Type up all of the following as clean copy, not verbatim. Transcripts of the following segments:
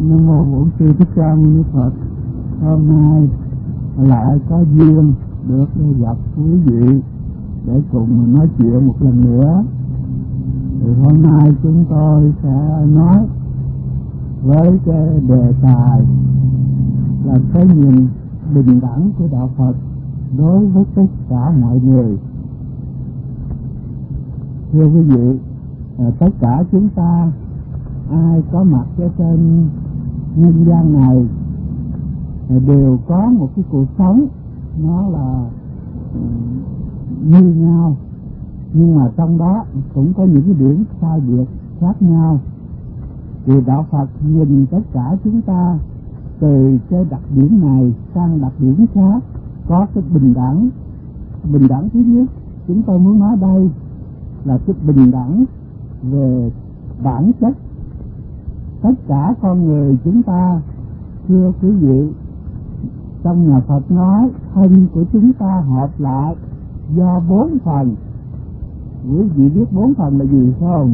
Nam mô Bổn Sư Thích Ca Mâu Ni Phật. Hôm nay lại có duyên được gặp quý vị để cùng nói chuyện một lần nữa. Thì hôm nay chúng tôi sẽ nói với cái đề tài là cái nhìn bình đẳng của đạo Phật đối với tất cả mọi người. Thưa quý vị, tất cả chúng ta ai có mặt ở trên nhân gian này đều có một cái cuộc sống nó là như nhau, nhưng mà trong đó cũng có những cái điểm sai biệt khác nhau. Thì đạo Phật nhìn tất cả chúng ta từ cái đặc điểm này sang đặc điểm khác, có cái bình đẳng. Bình đẳng thứ nhất chúng tôi muốn nói đây là cái bình đẳng về bản chất. Tất cả con người chúng ta, thưa quý vị, trong nhà Phật nói thân của chúng ta hợp lại do 4 phần. Quý vị biết 4 phần là gì không?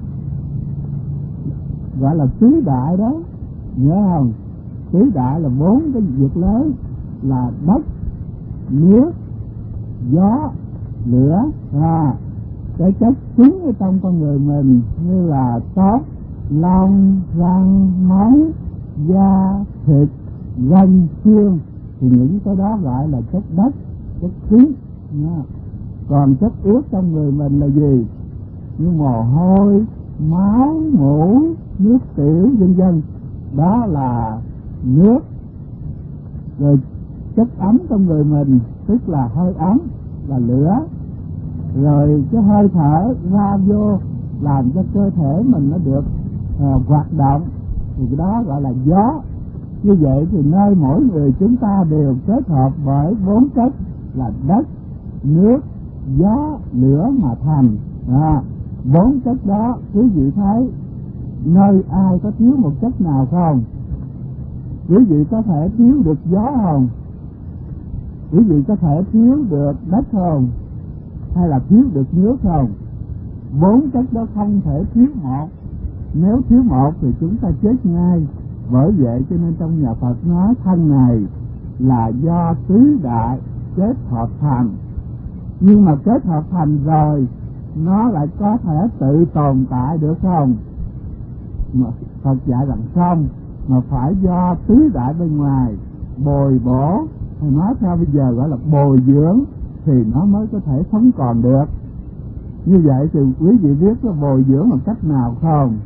Gọi là tứ đại đó, nhớ không? Tứ đại là 4 cái việc lớn là đất, nước, gió, lửa. Cái chất chính ở trong con người mình như là tóc, lông, răng, móng, da, thịt, gân, xương, thì những cái đó gọi là chất đất, chất khí. Còn chất ướt trong người mình là gì? Như mồ hôi, máu, mủ, nước tiểu, vân vân, đó là nước. Rồi chất ấm trong người mình tức là hơi ấm, là lửa. Rồi cái hơi thở ra vô làm cho cơ thể mình nó được hoạt động, thì cái đó gọi là gió. Như vậy thì nơi mỗi người chúng ta đều kết hợp bởi 4 chất là đất, nước, gió, lửa mà thành. 4 chất đó quý vị thấy nơi ai có thiếu một chất nào không? Quý vị có thể thiếu được gió không? Quý vị có thể thiếu được đất không? Hay là thiếu được nước không? 4 chất đó không thể thiếu một. Nếu thiếu một thì chúng ta chết ngay. Bởi vậy cho nên trong nhà Phật nói thân này là do tứ đại kết hợp thành. Nhưng mà kết hợp thành rồi nó lại có thể tự tồn tại được không? Mà Phật dạy rằng không, mà phải do tứ đại bên ngoài bồi bổ, hay nói theo bây giờ gọi là bồi dưỡng, thì nó mới có thể sống còn được. Như vậy thì quý vị biết có bồi dưỡng bằng cách nào không?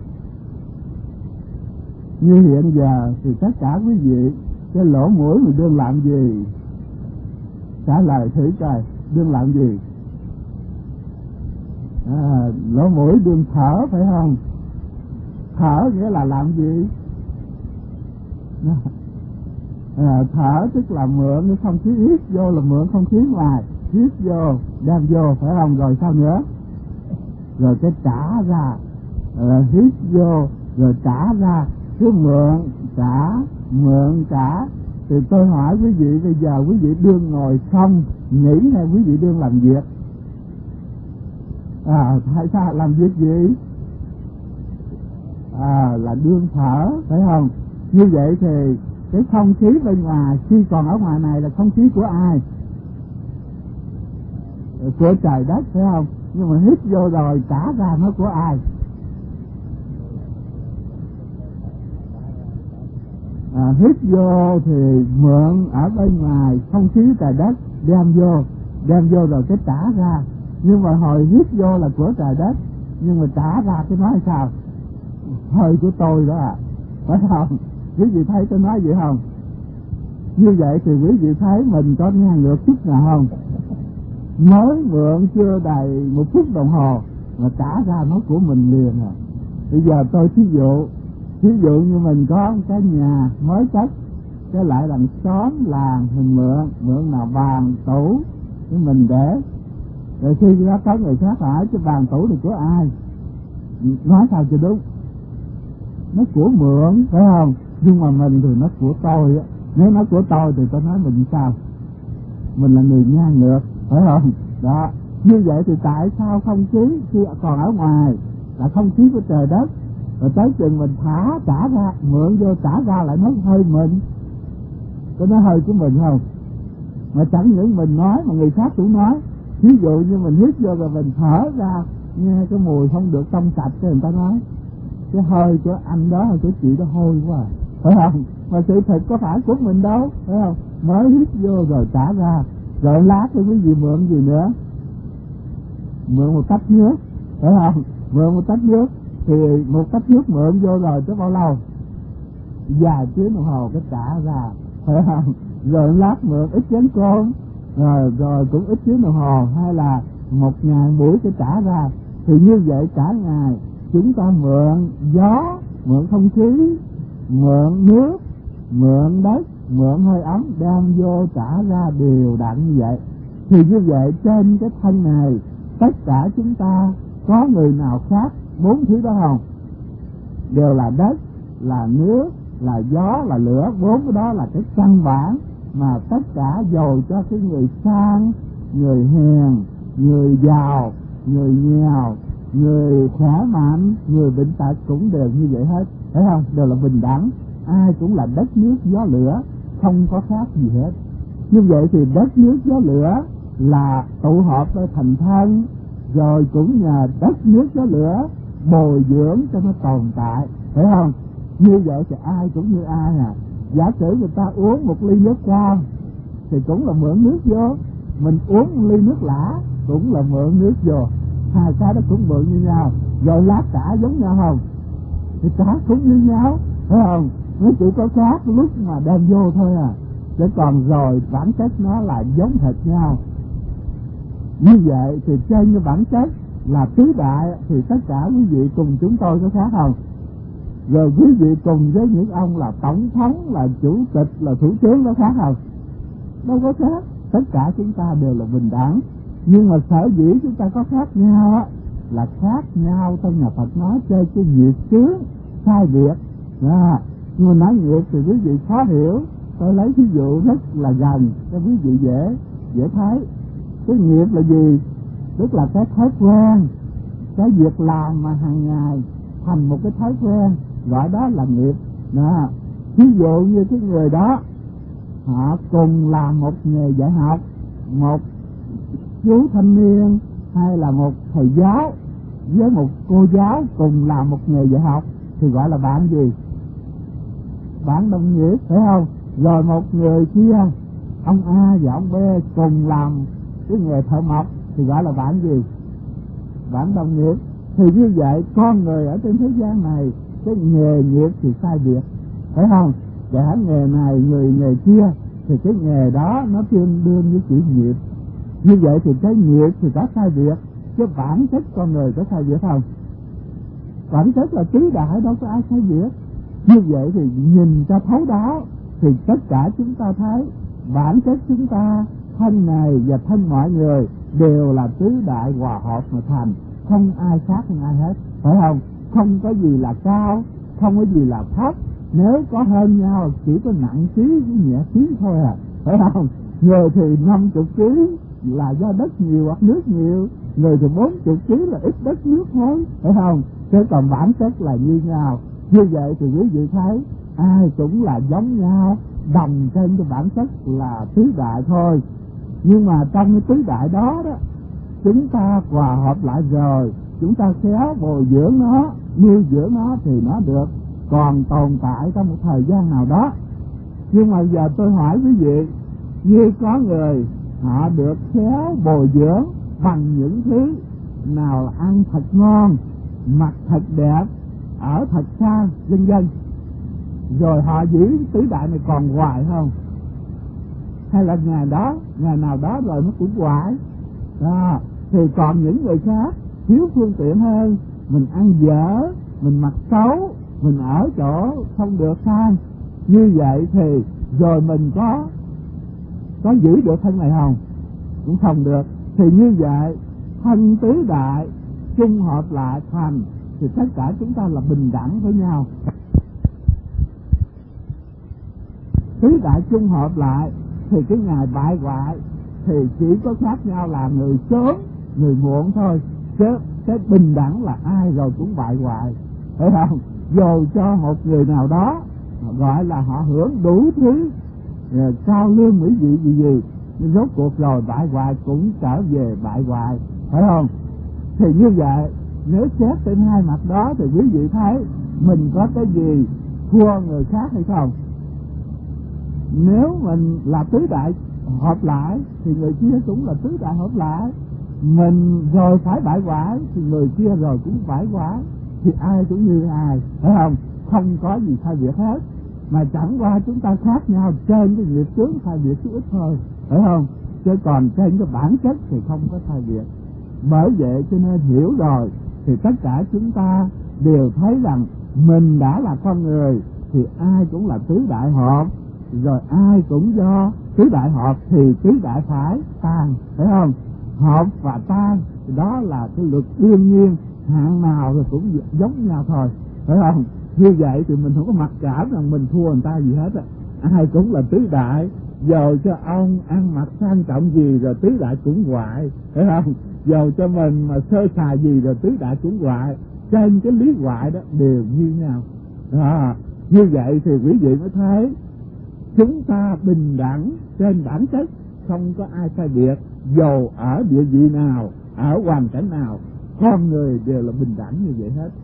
Như hiện giờ thì tất cả quý vị, cái lỗ mũi mình đương làm gì? Trả lời thử coi, đương làm gì? Lỗ mũi đương thở phải không? Thở nghĩa là làm gì? Thở tức là mượn cái không khí hít vô, là mượn không khí ngoài, hít vô đem vô phải không? Rồi sao nữa? Rồi cái trả ra, hít vô rồi trả ra, cứ mượn trả. Thì tôi hỏi quý vị, bây giờ quý vị đương ngồi không nghỉ hay quý vị đương làm việc? Tại sao làm việc gì? Là đương thở phải không? Như vậy thì cái không khí bên ngoài khi còn ở ngoài này là không khí của ai? Của trời đất phải không? Nhưng mà hít vô rồi trả ra nó của ai? Hít vô thì mượn ở bên ngoài không khí trời đất đem vô rồi cái trả ra. Nhưng mà hồi hít vô là của trời đất, nhưng mà trả ra cái nói sao? Hơi của tôi đó phải không? Quý vị thấy tôi nói vậy không? Như vậy thì quý vị thấy mình có ngang ngược chút nào không? Mới mượn chưa đầy 1 phút đồng hồ mà trả ra nó của mình liền à. Bây giờ tôi thí dụ như mình có một cái nhà mới cất, cái lại đằng xóm làng mình mượn nào bàn tủ thì mình để. Rồi khi đó có người khác hỏi cái bàn tủ này của ai? Nói sao cho đúng? Nó của mượn phải không? Nhưng mà mình thì nó của tôi á. Nếu nó của tôi thì tôi nói mình sao? Mình là người ngang ngược phải không? Đó. Như vậy thì tại sao không khí khi còn ở ngoài là không khí của trời đất, rồi tới chừng mình trả ra, mượn vô trả ra lại nói hơi mình, có nói hơi của mình không? Mà chẳng những mình nói mà người khác cũng nói. Ví dụ như mình hít vô rồi mình thở ra, nghe cái mùi không được trong sạch, cho người ta nói cái hơi của anh đó hay của chị đó hôi quá à, phải không? Mà sự thật có phải của mình đâu, phải không? Mới hít vô rồi trả ra, rồi lát cái gì mượn gì nữa, mượn một tách nước, phải không? Mượn một tách nước thì một tách nước mượn vô rồi tới bao lâu? Vài tiếng đồng hồ cái trả ra, phải không? Rồi lát mượn ít chén cơm, rồi cũng ít tiếng đồng hồ, hay là 1.000 buổi cái trả ra. Thì như vậy cả ngày chúng ta mượn gió, mượn không khí, mượn nước, mượn đất, mượn hơi ấm, đem vô trả ra đều đặn như vậy. Thì như vậy trên cái thân này tất cả chúng ta có người nào khác 4 thứ đó không? Đều là đất, là nước, là gió, là lửa. 4 cái đó là cái căn bản mà tất cả dầu cho cái người sang, người hèn, người giàu, người nghèo, người khỏe mạnh, người bệnh tật cũng đều như vậy hết, thấy không? Đều là bình đẳng, ai cũng là đất nước gió lửa, không có khác gì hết. Như vậy thì đất nước gió lửa là tụ hợp với thành thân, rồi cũng nhờ đất nước gió lửa bồi dưỡng cho nó tồn tại, phải không? Như vậy thì ai cũng như ai à. Giả sử người ta uống một ly nước cam thì cũng là mượn nước vô, mình uống một ly nước lã cũng là mượn nước vô, hai cái đó cũng mượn như nhau. Rồi lá cả giống nhau không? Thì cả cũng như nhau, phải không? Nó chỉ có khác lúc mà đem vô thôi à, chứ còn rồi bản chất nó là giống hệt nhau. Như vậy thì trên cái bản chất là tứ đại thì tất cả quý vị cùng chúng tôi có khác không? Rồi quý vị cùng với những ông là tổng thống, là chủ tịch, là thủ tướng có khác không? Đâu có khác, tất cả chúng ta đều là bình đẳng. Nhưng mà sở dĩ chúng ta có khác nhau á, là khác nhau trong nhà Phật nói chơi cái nghiệp chướng sai biệt. Nhưng mà nói nghiệp thì quý vị khó hiểu, tôi lấy ví dụ rất là gần cho quý vị dễ thấy. Cái nghiệp là gì? Tức là cái thói quen, cái việc làm mà hàng ngày thành một cái thói quen, gọi đó là nghiệp. Ví dụ như cái người đó họ cùng làm một nghề dạy học, một chú thanh niên hay là một thầy giáo với một cô giáo cùng làm một nghề dạy học thì gọi là bạn gì? Bạn đồng nghiệp, phải không? Rồi một người kia, ông A và ông B cùng làm cái nghề thợ mộc thì gọi là bạn gì? Bạn đồng nghiệp. Thì như vậy con người ở trên thế gian này cái nghề nghiệp thì sai biệt, phải không? Cả nghề này người nghề kia thì cái nghề đó nó tương đương với chữ nghiệp. Như vậy thì cái nghiệp thì có sai biệt, chứ bản chất con người có sai biệt không? Bản chất là tứ đại, đâu có ai sai biệt. Như vậy thì nhìn cho thấu đáo thì tất cả chúng ta thấy bản chất chúng ta, thân này và thân mọi người đều là tứ đại hòa hợp mà thành, không ai khác hơn ai hết, phải không? Không có gì là cao, không có gì là thấp. Nếu có hơn nhau chỉ có nặng ký với nhẹ ký thôi à, phải không? Người thì 50 ký là do đất nhiều hoặc nước nhiều, người thì 40 ký là ít đất nước thôi, phải không? Chứ còn bản chất là như nhau. Như vậy thì quý vị thấy ai cũng là giống nhau, đồng trên cái bản chất là tứ đại thôi. Nhưng mà trong cái tứ đại đó đó, chúng ta hòa hợp lại rồi, chúng ta khéo bồi dưỡng nó, nuôi dưỡng nó thì nó được còn tồn tại trong một thời gian nào đó. Nhưng mà giờ tôi hỏi quý vị, như có người họ được khéo bồi dưỡng bằng những thứ nào là ăn thật ngon, mặc thật đẹp, ở thật xa, vân vân, rồi họ giữ tứ đại này còn hoài không? Hay là ngày nào đó rồi nó cũng hoài đó. Thì còn những người khác thiếu phương tiện hơn, mình ăn dở, mình mặc xấu, mình ở chỗ không được sang, như vậy thì rồi mình có giữ được thân này không? Cũng không được. Thì như vậy thân tứ đại chung hợp lại thành thì tất cả chúng ta là bình đẳng với nhau. Tứ đại chung hợp lại thì cái ngày bại hoại thì chỉ có khác nhau là người sớm người muộn thôi, chứ cái bình đẳng là ai rồi cũng bại hoại. phải không? Dù cho một người nào đó gọi là họ hưởng đủ thứ cao lương mỹ vị gì, nhưng rốt cuộc rồi bại hoại cũng trở về bại hoại, phải không? Thì như vậy, nếu xét trên hai mặt đó thì quý vị thấy mình có cái gì thua người khác hay không? Nếu mình là tứ đại hợp lại thì người kia cũng là tứ đại hợp lại. Mình rồi phải bại hoại thì người kia rồi cũng bại hoại, thì ai cũng như ai, phải không? Không có gì sai biệt hết, mà chẳng qua chúng ta khác nhau trên cái nghiệp chướng sai biệt chút ít thôi, phải không? Chứ còn trên cái bản chất thì không có sai biệt. Bởi vậy cho nên hiểu rồi thì tất cả chúng ta đều thấy rằng mình đã là con người thì ai cũng là tứ đại hợp, rồi ai cũng do tứ đại hợp thì tứ đại phải tan, phải không? Hợp và tan đó là cái luật đương nhiên, hạng nào rồi cũng giống nhau thôi, phải không? Như vậy thì mình không có mặc cảm rằng mình thua người ta gì hết á. Ai cũng là tứ đại, dầu cho ông ăn mặc sang trọng gì rồi tứ đại cũng hoại, phải không? Dầu cho mình mà sơ sài gì rồi tứ đại cũng hoại. Trên cái lý hoại đó đều như nhau. Như vậy thì quý vị mới thấy chúng ta bình đẳng trên bản chất, không có ai sai biệt. Dầu ở địa vị nào, ở hoàn cảnh nào, con người đều là bình đẳng như vậy hết.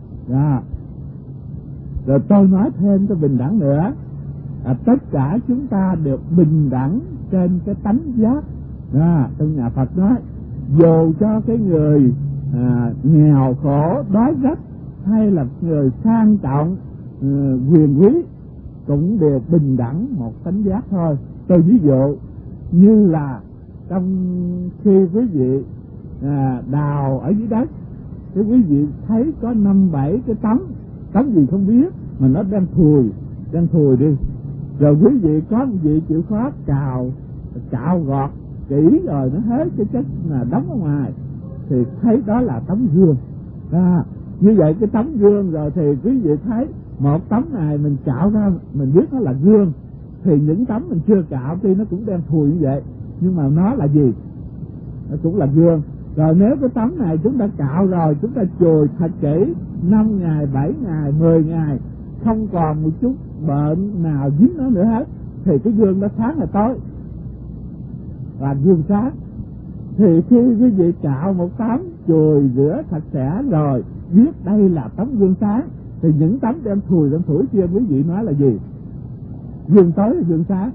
Rồi tôi nói thêm cái bình đẳng nữa, tất cả chúng ta được bình đẳng trên cái tánh giác. Trong nhà Phật nói dù cho cái người nghèo khổ đói rách hay là người sang trọng quyền quý cũng đều bình đẳng một tánh giác thôi. Tôi ví dụ như là trong khi quý vị đào ở dưới đất, thì quý vị thấy có 5-7 cái tấm gì không biết mà nó đang thùi đi, rồi quý vị có một vị chịu khó cạo gọt kỹ rồi nó hết cái chất là đóng ở ngoài thì thấy đó là tấm gương. Như vậy cái tấm gương rồi thì quý vị thấy một tấm này mình cạo ra mình biết nó là gương, thì những tấm mình chưa cạo thì nó cũng đang thùi như vậy, nhưng mà nó là gì? Nó cũng là gương. Rồi nếu cái tấm này chúng ta cạo rồi, chúng ta chùi thật kỹ 5 ngày, 7 ngày, 10 ngày không còn một chút bệnh nào dính nó nữa hết, thì cái gương đó sáng là tối và gương sáng. Thì khi quý vị cạo một tấm, chùi rửa sạch sẽ rồi biết đây là tấm gương sáng, thì những tấm đem thùi kia quý vị nói là gì? Gương tối là gương sáng.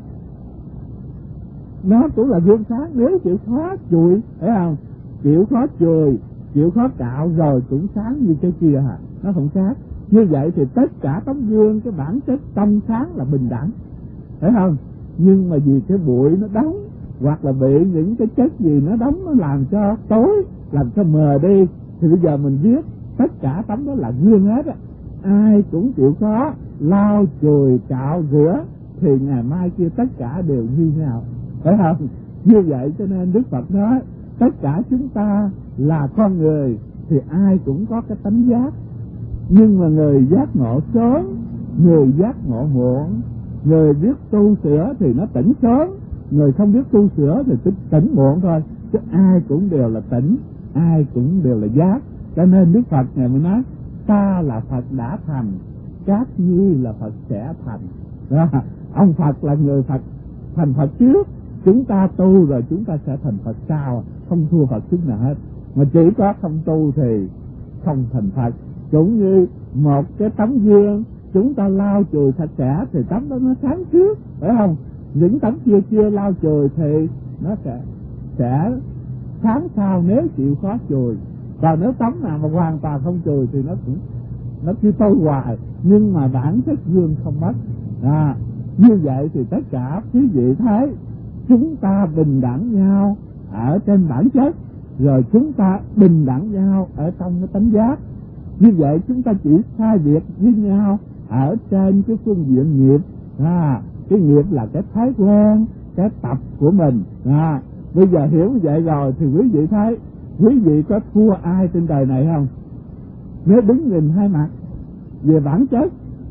Nó cũng là gương sáng nếu chịu khó chùi, phải không? Chịu khó chùi, chịu khó cạo rồi cũng sáng như cái kia hả? Nó không khác. Như vậy thì tất cả tấm gương cái bản chất trong sáng là bình đẳng, phải không? Nhưng mà vì cái bụi nó đóng, hoặc là bị những cái chất gì nó đóng, nó làm cho tối, làm cho mờ đi, thì bây giờ mình biết tất cả tấm đó là gương hết á. Ai cũng chịu khó lau chùi cạo rửa thì ngày mai kia tất cả đều như nhau, phải không? Như vậy cho nên Đức Phật nói tất cả chúng ta là con người thì ai cũng có cái tánh giác, nhưng mà người giác ngộ sớm, người giác ngộ muộn, người biết tu sửa thì nó tỉnh sớm, người không biết tu sửa thì tỉnh muộn thôi, chứ ai cũng đều là tỉnh, ai cũng đều là giác. Cho nên Đức Phật Ngài mới nói ta là Phật đã thành, các ngươi là Phật sẽ thành. Ông Phật là người Phật thành Phật trước, chúng ta tu rồi chúng ta sẽ thành Phật sau, không thua Phật chút nào hết. Mà chỉ có không tu thì không thành Phật. Cũng như một cái tấm gương chúng ta lau chùi sạch sẽ thì tấm đó nó sáng trước, phải không? Những tấm kia chưa lau chùi thì nó sẽ sáng sau nếu chịu khó chùi. Còn nếu tấm nào mà hoàn toàn không chùi thì nó chỉ tôi hoài, nhưng mà bản chất gương không mất. Như vậy thì tất cả quý vị thấy chúng ta bình đẳng nhau ở trên bản chất, rồi chúng ta bình đẳng nhau ở trong cái tánh giác. Như vậy chúng ta chỉ sai biệt với nhau ở trên cái phương diện nghiệp. Cái nghiệp là cái thói quen, cái tập của mình. Bây giờ hiểu như vậy rồi thì quý vị thấy quý vị có thua ai trên đời này không? Nếu đứng nhìn hai mặt về bản chất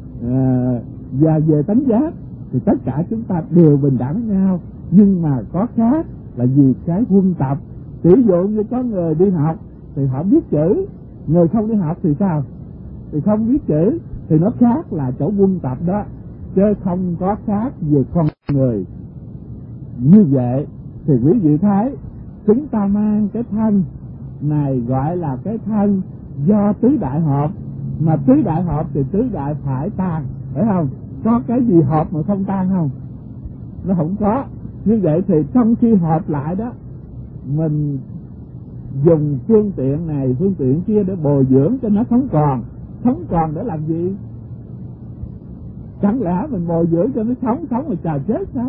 và về tánh giác thì tất cả chúng ta đều bình đẳng nhau, nhưng mà có khác là vì cái quân tập. Ví dụ như có người đi học thì họ biết chữ, người không đi học thì sao? thì không biết chữ, thì nó khác là chỗ quân tập đó, chứ không có khác về con người. Như vậy thì quý vị thấy chúng ta mang cái thân này gọi là cái thân do tứ đại hợp, mà tứ đại hợp thì tứ đại phải tan, phải không? Có cái gì hợp mà không tan không? Nó không có. Như vậy thì trong khi hợp lại đó, mình dùng phương tiện này phương tiện kia để bồi dưỡng cho nó sống còn. Sống còn để làm gì? Chẳng lẽ mình bồi dưỡng cho nó sống rồi chờ chết sao?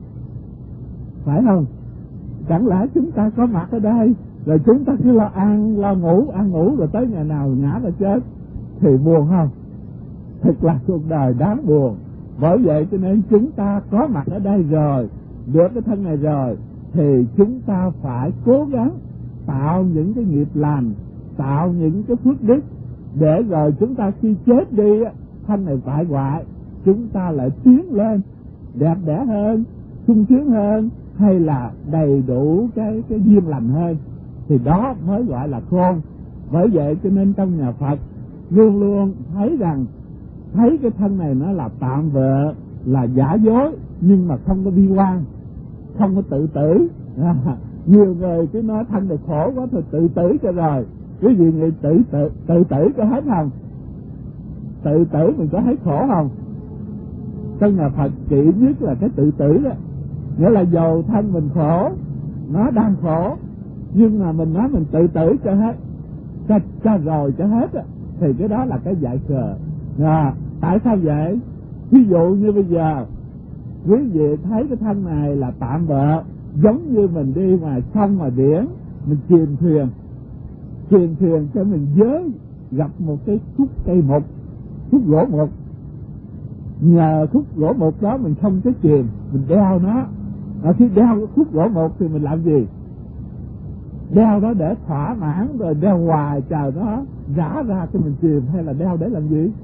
Phải không? Chẳng lẽ chúng ta có mặt ở đây rồi chúng ta cứ lo ăn ngủ rồi tới ngày nào ngã ra chết thì buồn không? Thật là cuộc đời đáng buồn. Bởi vậy cho nên chúng ta có mặt ở đây rồi, được cái thân này rồi, thì chúng ta phải cố gắng tạo những cái nghiệp lành, tạo những cái phước đức, để rồi chúng ta khi chết đi, thân này bại hoại, chúng ta lại tiến lên đẹp đẽ hơn, sung sướng hơn, hay là đầy đủ cái duyên lành hơn, thì đó mới gọi là khôn. Bởi vậy cho nên trong nhà Phật luôn luôn thấy rằng thấy cái thân này nó là tạm bợ, là giả dối, nhưng mà không có bi quan, không có tự tử. Nhiều người cứ nói thân này khổ quá thôi tự tử cho rồi. Quý vị nghĩ tự tử có hết không? Tự tử mình có thấy khổ không? Trong nhà Phật kỵ nhất là cái tự tử đó. Nghĩa là dầu thân mình khổ, nó đang khổ, nhưng mà mình nói mình tự tử cho hết, cho rồi cho hết á, thì cái đó là cái dại khờ. Tại sao vậy? Ví dụ như bây giờ quý vị thấy cái thân này là tạm bợ, giống như mình đi ngoài sông ngoài biển, mình chìm thuyền cho mình giới gặp một cái khúc cây mục, khúc gỗ mục. Nhờ khúc gỗ mục đó mình không có chìm, mình đeo nó. Khi đeo khúc gỗ mục thì mình làm gì? Đeo đó để thỏa mãn rồi đeo hoài chờ nó rã ra cho mình chìm, hay là đeo để làm gì?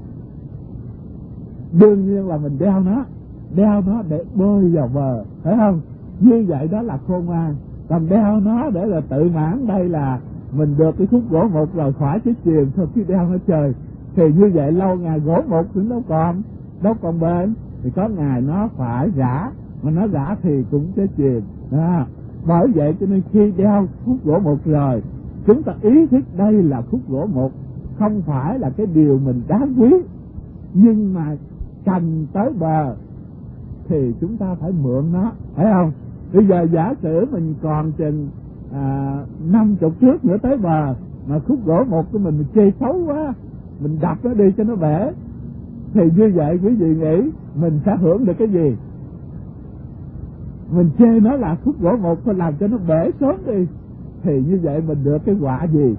Đương nhiên là mình đeo nó để bơi vào bờ, phải không? Như vậy đó là khôn ngoan. Còn đeo nó để là tự mãn, đây là mình được cái khúc gỗ mục rồi khỏi chứ chìm thôi, khi đeo nó chơi thì như vậy lâu ngày gỗ mục cũng đâu còn bền, thì có ngày nó phải rã, mà nó rã thì cũng sẽ chìm. Bởi vậy cho nên khi đeo khúc gỗ mục rồi, chúng ta ý thức đây là khúc gỗ mục, không phải là cái điều mình đáng quý, nhưng mà cần tới bờ thì chúng ta phải mượn nó, phải không? Bây giờ giả sử mình còn chừng 50 thước nữa tới bờ, mà khúc gỗ mục của mình chê xấu quá, mình đập nó đi cho nó bể, thì như vậy quý vị nghĩ mình sẽ hưởng được cái gì? Mình chê nó là khúc gỗ mục, phải làm cho nó bể sớm đi, thì như vậy mình được cái quả gì?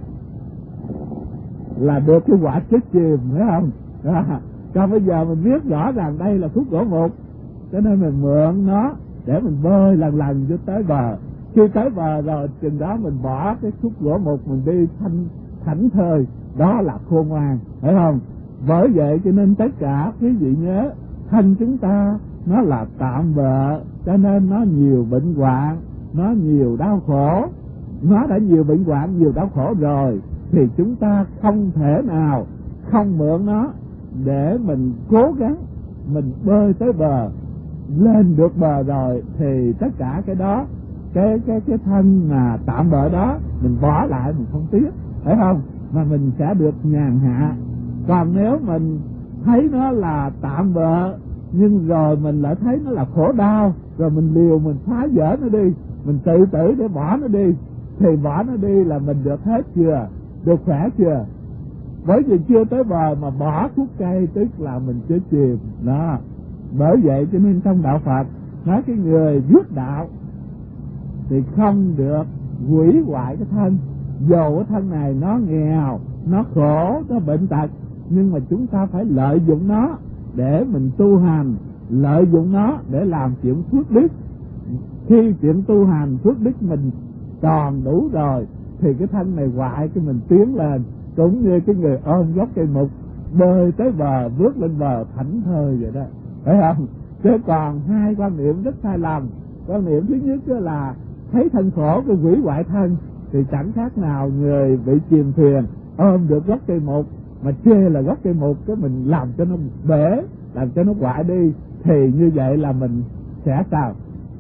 Là được cái quả chết chìm, phải không? Còn bây giờ mình biết rõ ràng đây là khúc gỗ mục, cho nên mình mượn nó để mình bơi lần cho tới bờ. Khi tới bờ rồi chừng đó mình bỏ cái khúc gỗ mục, mình đi thảnh thơi, đó là khôn ngoan, phải không? Bởi vậy cho nên tất cả quý vị nhớ, thân chúng ta nó là tạm bợ, cho nên nó nhiều bệnh hoạn, nó nhiều đau khổ. Nó đã nhiều bệnh hoạn, nhiều đau khổ rồi, thì chúng ta không thể nào không mượn nó để mình cố gắng mình bơi tới bờ. Lên được bờ rồi thì tất cả cái đó, cái thân mà tạm bợ đó mình bỏ lại, mình không tiếc, phải không? Mà mình sẽ được nhàn hạ. Còn nếu mình thấy nó là tạm bợ, nhưng rồi mình lại thấy nó là khổ đau, rồi mình liều mình phá vỡ nó đi, mình tự tử để bỏ nó đi, thì bỏ nó đi là mình được hết chưa? Được khỏe chưa? Bởi vì chưa tới bờ mà bỏ khúc cây, tức là mình chưa chìm đó. Bởi vậy cho nên trong đạo Phật nói cái người viết đạo thì không được hủy hoại cái thân. Dù cái thân này nó nghèo, nó khổ, nó bệnh tật, nhưng mà chúng ta phải lợi dụng nó để mình tu hành, lợi dụng nó để làm chuyện phước đức. Khi chuyện tu hành phước đức mình tròn đủ rồi thì cái thân này hoại, cái mình tiến lên, cũng như cái người ôm gốc cây mục bơi tới bờ, bước lên bờ thảnh thơi vậy đó, phải không? Chứ còn hai quan niệm rất sai lầm. Quan niệm thứ nhất là thấy thân khổ cái hủy hoại thân, thì chẳng khác nào người bị chìm thuyền ôm được gốc cây mục mà chê là gốc cây mục, cái mình làm cho nó bể, làm cho nó hoại đi, thì như vậy là mình sẽ sao?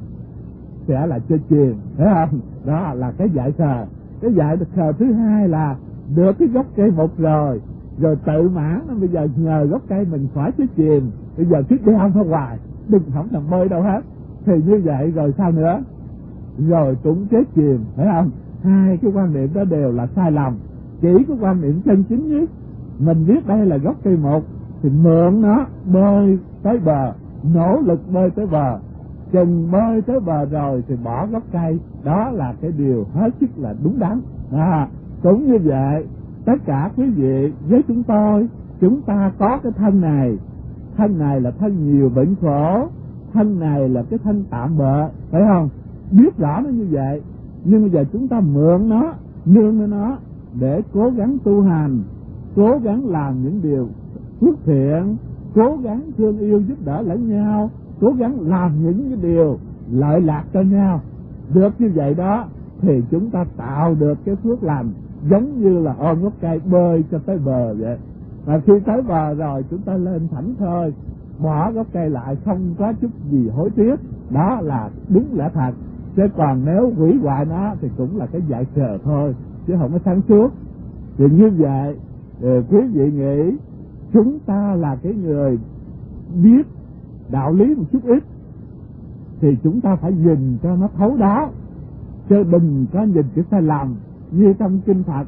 Sẽ là chơi chuyền, thấy không? Đó là cái dạy khờ. Cái dạy khờ thứ hai là được cái gốc cây mục rồi tự mãn, bây giờ nhờ gốc cây mình khỏi chơi chuyền, bây giờ cứ đeo nó hoài, đừng không thằng bơi đâu hết. Thì như vậy rồi sao nữa? Rồi cũng chết chìm, phải không? Hai cái quan niệm đó đều là sai lầm. Chỉ có quan niệm chân chính nhất, mình biết đây là gốc cây mục thì mượn nó bơi tới bờ, nỗ lực bơi tới bờ. Chừng bơi tới bờ rồi thì bỏ gốc cây, đó là cái điều hết sức là đúng đắn. Cũng như vậy, tất cả quý vị với chúng ta có cái thân này là thân nhiều bệnh khổ, thân này là cái thân tạm bợ, phải không? Biết rõ nó như vậy, nhưng bây giờ chúng ta mượn nó, nương lên nó để cố gắng tu hành, cố gắng làm những điều phước thiện, cố gắng thương yêu giúp đỡ lẫn nhau, cố gắng làm những cái điều lợi lạc cho nhau. Được như vậy đó thì chúng ta tạo được cái phước lành, giống như là ôm gốc cây bơi cho tới bờ vậy. Mà khi tới bờ rồi chúng ta lên thảnh thơi, bỏ gốc cây lại, không có chút gì hối tiếc. Đó là đúng lẽ thật. Chứ còn nếu hủy hoại nó thì cũng là cái dại khờ thôi, chứ không có sáng suốt. Thì như vậy quý vị nghĩ chúng ta là cái người biết đạo lý một chút ít thì chúng ta phải nhìn cho nó thấu đáo, chứ đừng có nhìn cái sai lầm. Như trong kinh Phật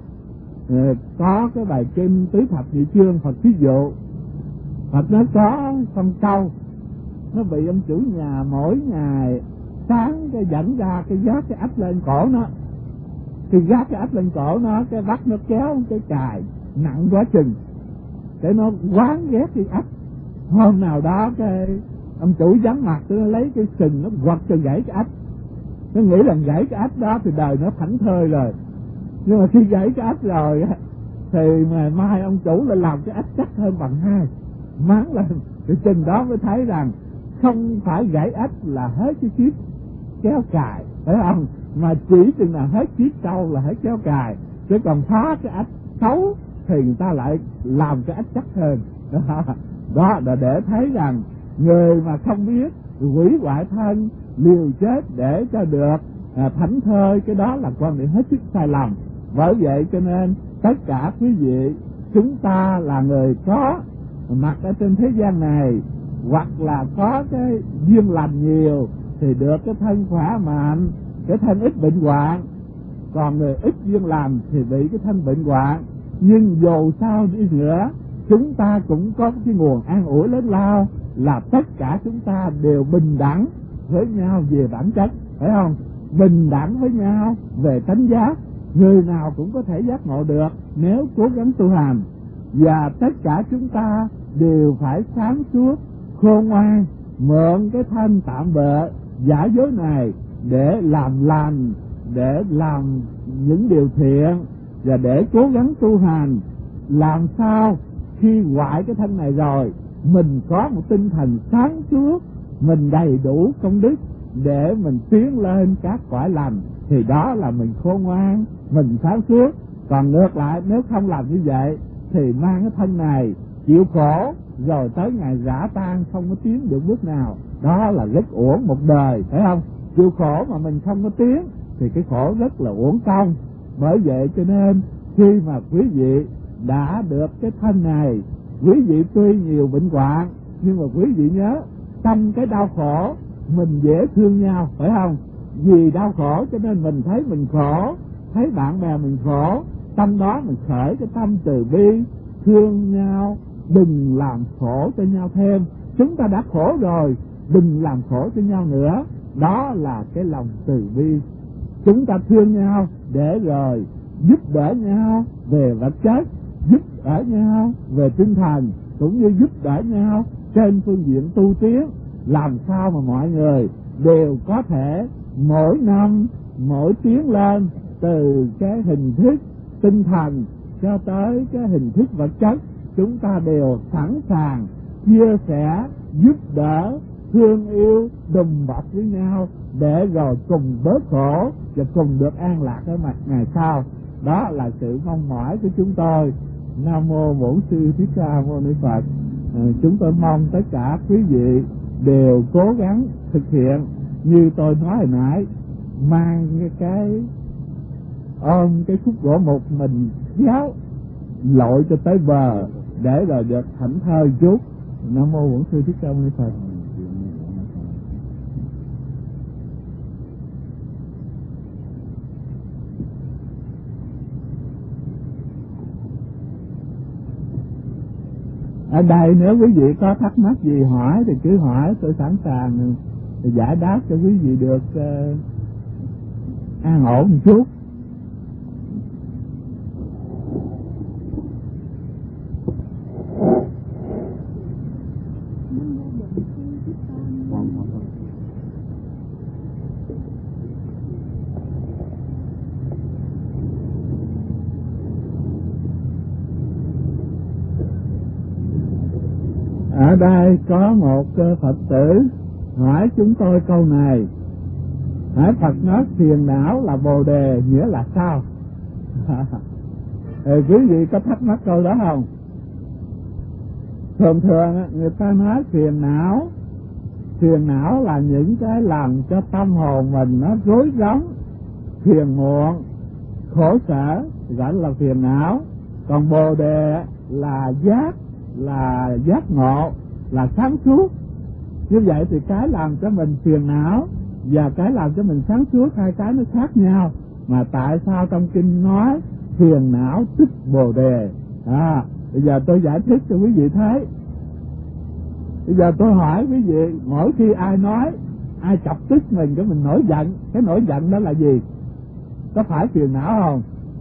có cái bài kinh Tứ Thập Nhị Chương, Phật ví dụ Phật nó có con trâu, nó bị ông chủ nhà mỗi ngày sáng cái dẫn ra cái gác cái ách lên cổ nó, thì gác cái ách lên cổ nó, cái bắt nó kéo cái cài nặng quá chừng, để nó quán ghét cái ách. Hôm nào đó cái ông chủ vắng mặt, nó lấy cái sừng nó quật cho gãy cái ách. Nó nghĩ là gãy cái ách đó thì đời nó thảnh thơi rồi, nhưng mà khi gãy cái ách rồi thì ngày mai ông chủ lại làm cái ách chắc hơn bằng hai, mắng lên. Thì chừng đó mới thấy rằng không phải gãy ách là hết cái chiếc kéo cài, phải không? Mà chỉ chừng nào hết chiếc trâu là hết kéo cài. Chứ còn phá cái ách xấu thì người ta lại làm cái ách chắc hơn. Đó là để thấy rằng người mà không biết hủy hoại thân, liều chết để cho được thảnh thơi, cái đó là quan điểm hết sức sai lầm. Bởi vậy cho nên tất cả quý vị, chúng ta là người có mặt ở trên thế gian này, hoặc là có cái duyên lành nhiều thì được cái thân khỏe mạnh, cái thân ít bệnh hoạn. Còn người ít duyên lành thì bị cái thân bệnh hoạn. Nhưng dù sao đi nữa, chúng ta cũng có cái nguồn an ủi lớn lao là tất cả chúng ta đều bình đẳng với nhau về bản chất, phải không? Bình đẳng với nhau về tánh giác, người nào cũng có thể giác ngộ được nếu cố gắng tu hành. Và tất cả chúng ta đều phải sáng suốt, khôn ngoan, mượn cái thân tạm bợ giả dối này để làm lành, để làm những điều thiện, và để cố gắng tu hành, làm sao khi hoại cái thân này rồi mình có một tinh thần sáng suốt, mình đầy đủ công đức để mình tiến lên các cõi lành, thì đó là mình khôn ngoan, mình sáng suốt. Còn ngược lại, nếu không làm như vậy thì mang cái thân này chịu khổ, rồi tới ngày rã tan không có tiến được bước nào, đó là rất uổng một đời, phải không? Chịu khổ mà mình không có tiến thì cái khổ rất là uổng công. Bởi vậy cho nên khi mà quý vị đã được cái thân này, quý vị tuy nhiều bệnh hoạn, nhưng mà quý vị nhớ trong cái đau khổ mình dễ thương nhau, phải không? Vì đau khổ cho nên mình thấy mình khổ, thấy bạn bè mình khổ, tâm đó mình khởi cái tâm từ bi, thương nhau, đừng làm khổ cho nhau thêm. Chúng ta đã khổ rồi, đừng làm khổ cho nhau nữa. Đó là cái lòng từ bi. Chúng ta thương nhau để rồi giúp đỡ nhau về vật chất, giúp đỡ nhau về tinh thần, cũng như giúp đỡ nhau trên phương diện tu tiến, làm sao mà mọi người đều có thể mỗi năm mỗi tiến lên từ cái hình thức tinh thần cho tới cái hình thức vật chất. Chúng ta đều sẵn sàng chia sẻ, giúp đỡ, thương yêu, đùm bọc với nhau để rồi cùng bớt khổ và cùng được an lạc ở mặt ngày sau. Đó là sự mong mỏi của chúng tôi. Nam mô Bổn Sư Thích Ca Mâu Ni Phật. Chúng tôi mong tất cả quý vị đều cố gắng thực hiện như tôi nói hồi nãy, mang cái ôm cái khúc gỗ mục mình khéo lội cho tới bờ để rồi được thảnh thơi chút. Nam mô Bổn Sư Thích Ca Mâu Ni Phật. Ở đây nếu quý vị có thắc mắc gì hỏi thì cứ hỏi, tôi sẵn sàng giải đáp cho quý vị được an ổn một chút. Ở đây có một Phật tử hỏi chúng tôi câu này: hỏi Phật nói phiền não là Bồ Đề nghĩa là sao? Quý vị có thắc mắc câu đó không? Thường thường người ta nói phiền não là những cái làm cho tâm hồn mình nó rối rắm, phiền muộn, khổ sở, gọi là phiền não. Còn Bồ Đề là giác ngộ, là sáng suốt. Như vậy thì cái làm cho mình phiền não và cái làm cho mình sáng suốt, hai cái nó khác nhau. Mà tại sao trong kinh nói phiền não tức Bồ Đề? Bây giờ tôi giải thích cho quý vị thấy. Bây giờ tôi hỏi quý vị, mỗi khi ai nói, ai chọc tức mình cái mình nổi giận, cái nổi giận đó là gì? Có phải phiền não không?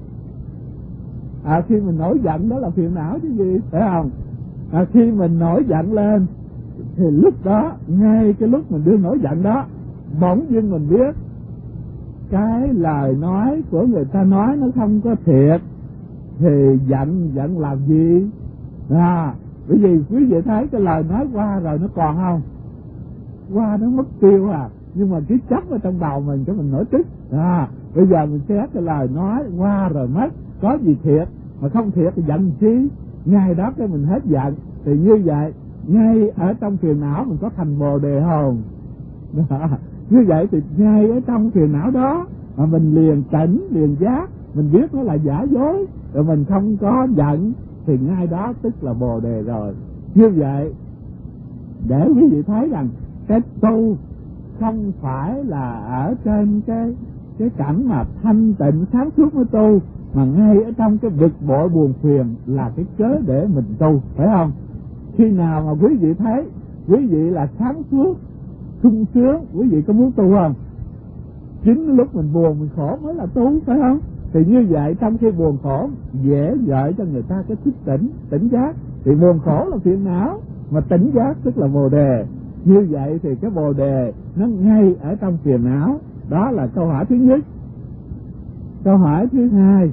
Khi mình nổi giận đó là phiền não chứ gì, phải không? Khi mình nổi giận lên thì lúc đó, ngay cái lúc mình đưa nổi giận đó, bỗng dưng mình biết cái lời nói của người ta nói nó không có thiệt thì giận làm gì? Bởi vì quý vị thấy cái lời nói qua rồi nó còn không? Qua nó mất tiêu nhưng mà cái chấp ở trong đầu mình cái mình nổi tức. Bây giờ mình xét cái lời nói qua rồi mất, có gì thiệt, mà không thiệt thì giận chi? Ngay đó cái mình hết giận. Thì như vậy, ngay ở trong phiền não mình có thành Bồ Đề hồn. Như vậy thì ngay ở trong phiền não đó mà mình liền tỉnh, liền giác, mình biết nó là giả dối, rồi mình không có giận, thì ngay đó tức là Bồ Đề rồi. Như vậy, để quý vị thấy rằng cái tu không phải là ở trên cái cảnh mà thanh tịnh sáng suốt mới tu, mà ngay ở trong cái bực bội buồn phiền là cái cớ để mình tu, phải không? Khi nào mà quý vị thấy quý vị là sáng suốt, sung sướng, quý vị có muốn tu không? Chính lúc mình buồn, mình khổ mới là tu, phải không? Thì như vậy trong khi buồn khổ dễ gợi cho người ta cái thức tỉnh giác. Thì buồn khổ là phiền não, mà tỉnh giác tức là Bồ Đề. Như vậy thì cái Bồ Đề nó ngay ở trong phiền não. Đó là câu hỏi thứ nhất. Câu hỏi thứ hai: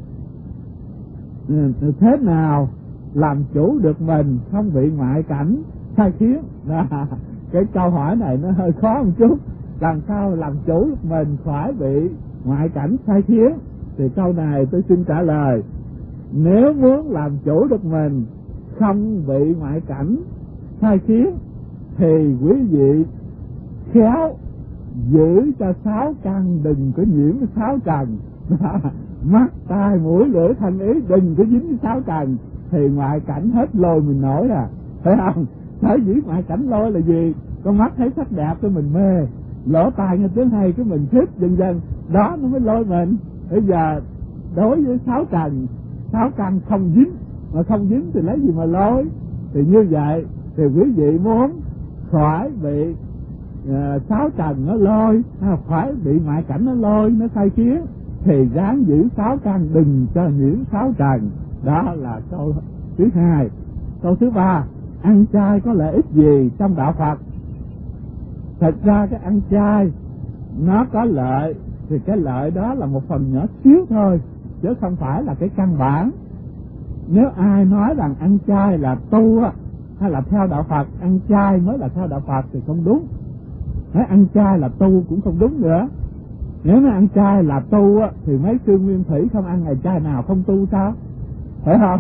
thế nào làm chủ được mình không bị ngoại cảnh sai khiến? Cái câu hỏi này nó hơi khó một chút. Làm sao làm chủ được mình khỏi bị ngoại cảnh sai khiến? Thì câu này tôi xin trả lời: nếu muốn làm chủ được mình không bị ngoại cảnh sai khiến thì quý vị khéo giữ cho sáu căn đừng có nhiễm cái sáu trần. Mắt, tai, mũi, lưỡi, thân, ý đừng có dính cái sáu trần thì ngoại cảnh hết lôi mình nổi phải không? Sở dĩ ngoại cảnh lôi là gì? Con mắt thấy sắc đẹp cái mình mê, lỗ tai nghe tiếng hay cái mình thích, dần dần đó nó mới lôi mình. Bây giờ đối với sáu trần, sáu căn không dính, mà không dính thì lấy gì mà lôi? Thì như vậy thì quý vị muốn khỏi bị sáu trần nó lôi, phải bị ngoại cảnh nó lôi, nó sai khiến, thì ráng giữ sáu căn đừng cho nhiễm sáu trần. Đó là câu thứ hai. Câu thứ ba: ăn chay có lợi ích gì trong đạo Phật? Thật ra cái ăn chay nó có lợi, thì cái lợi đó là một phần nhỏ xíu thôi, chứ không phải là cái căn bản. Nếu ai nói rằng ăn chay là tu hay là theo đạo Phật, ăn chay mới là theo đạo Phật thì không đúng. Nói ăn chay là tu cũng không đúng nữa. Nếu mà ăn chay là tu thì mấy sư nguyên thủy không ăn ngày chay nào không tu sao? Phải không?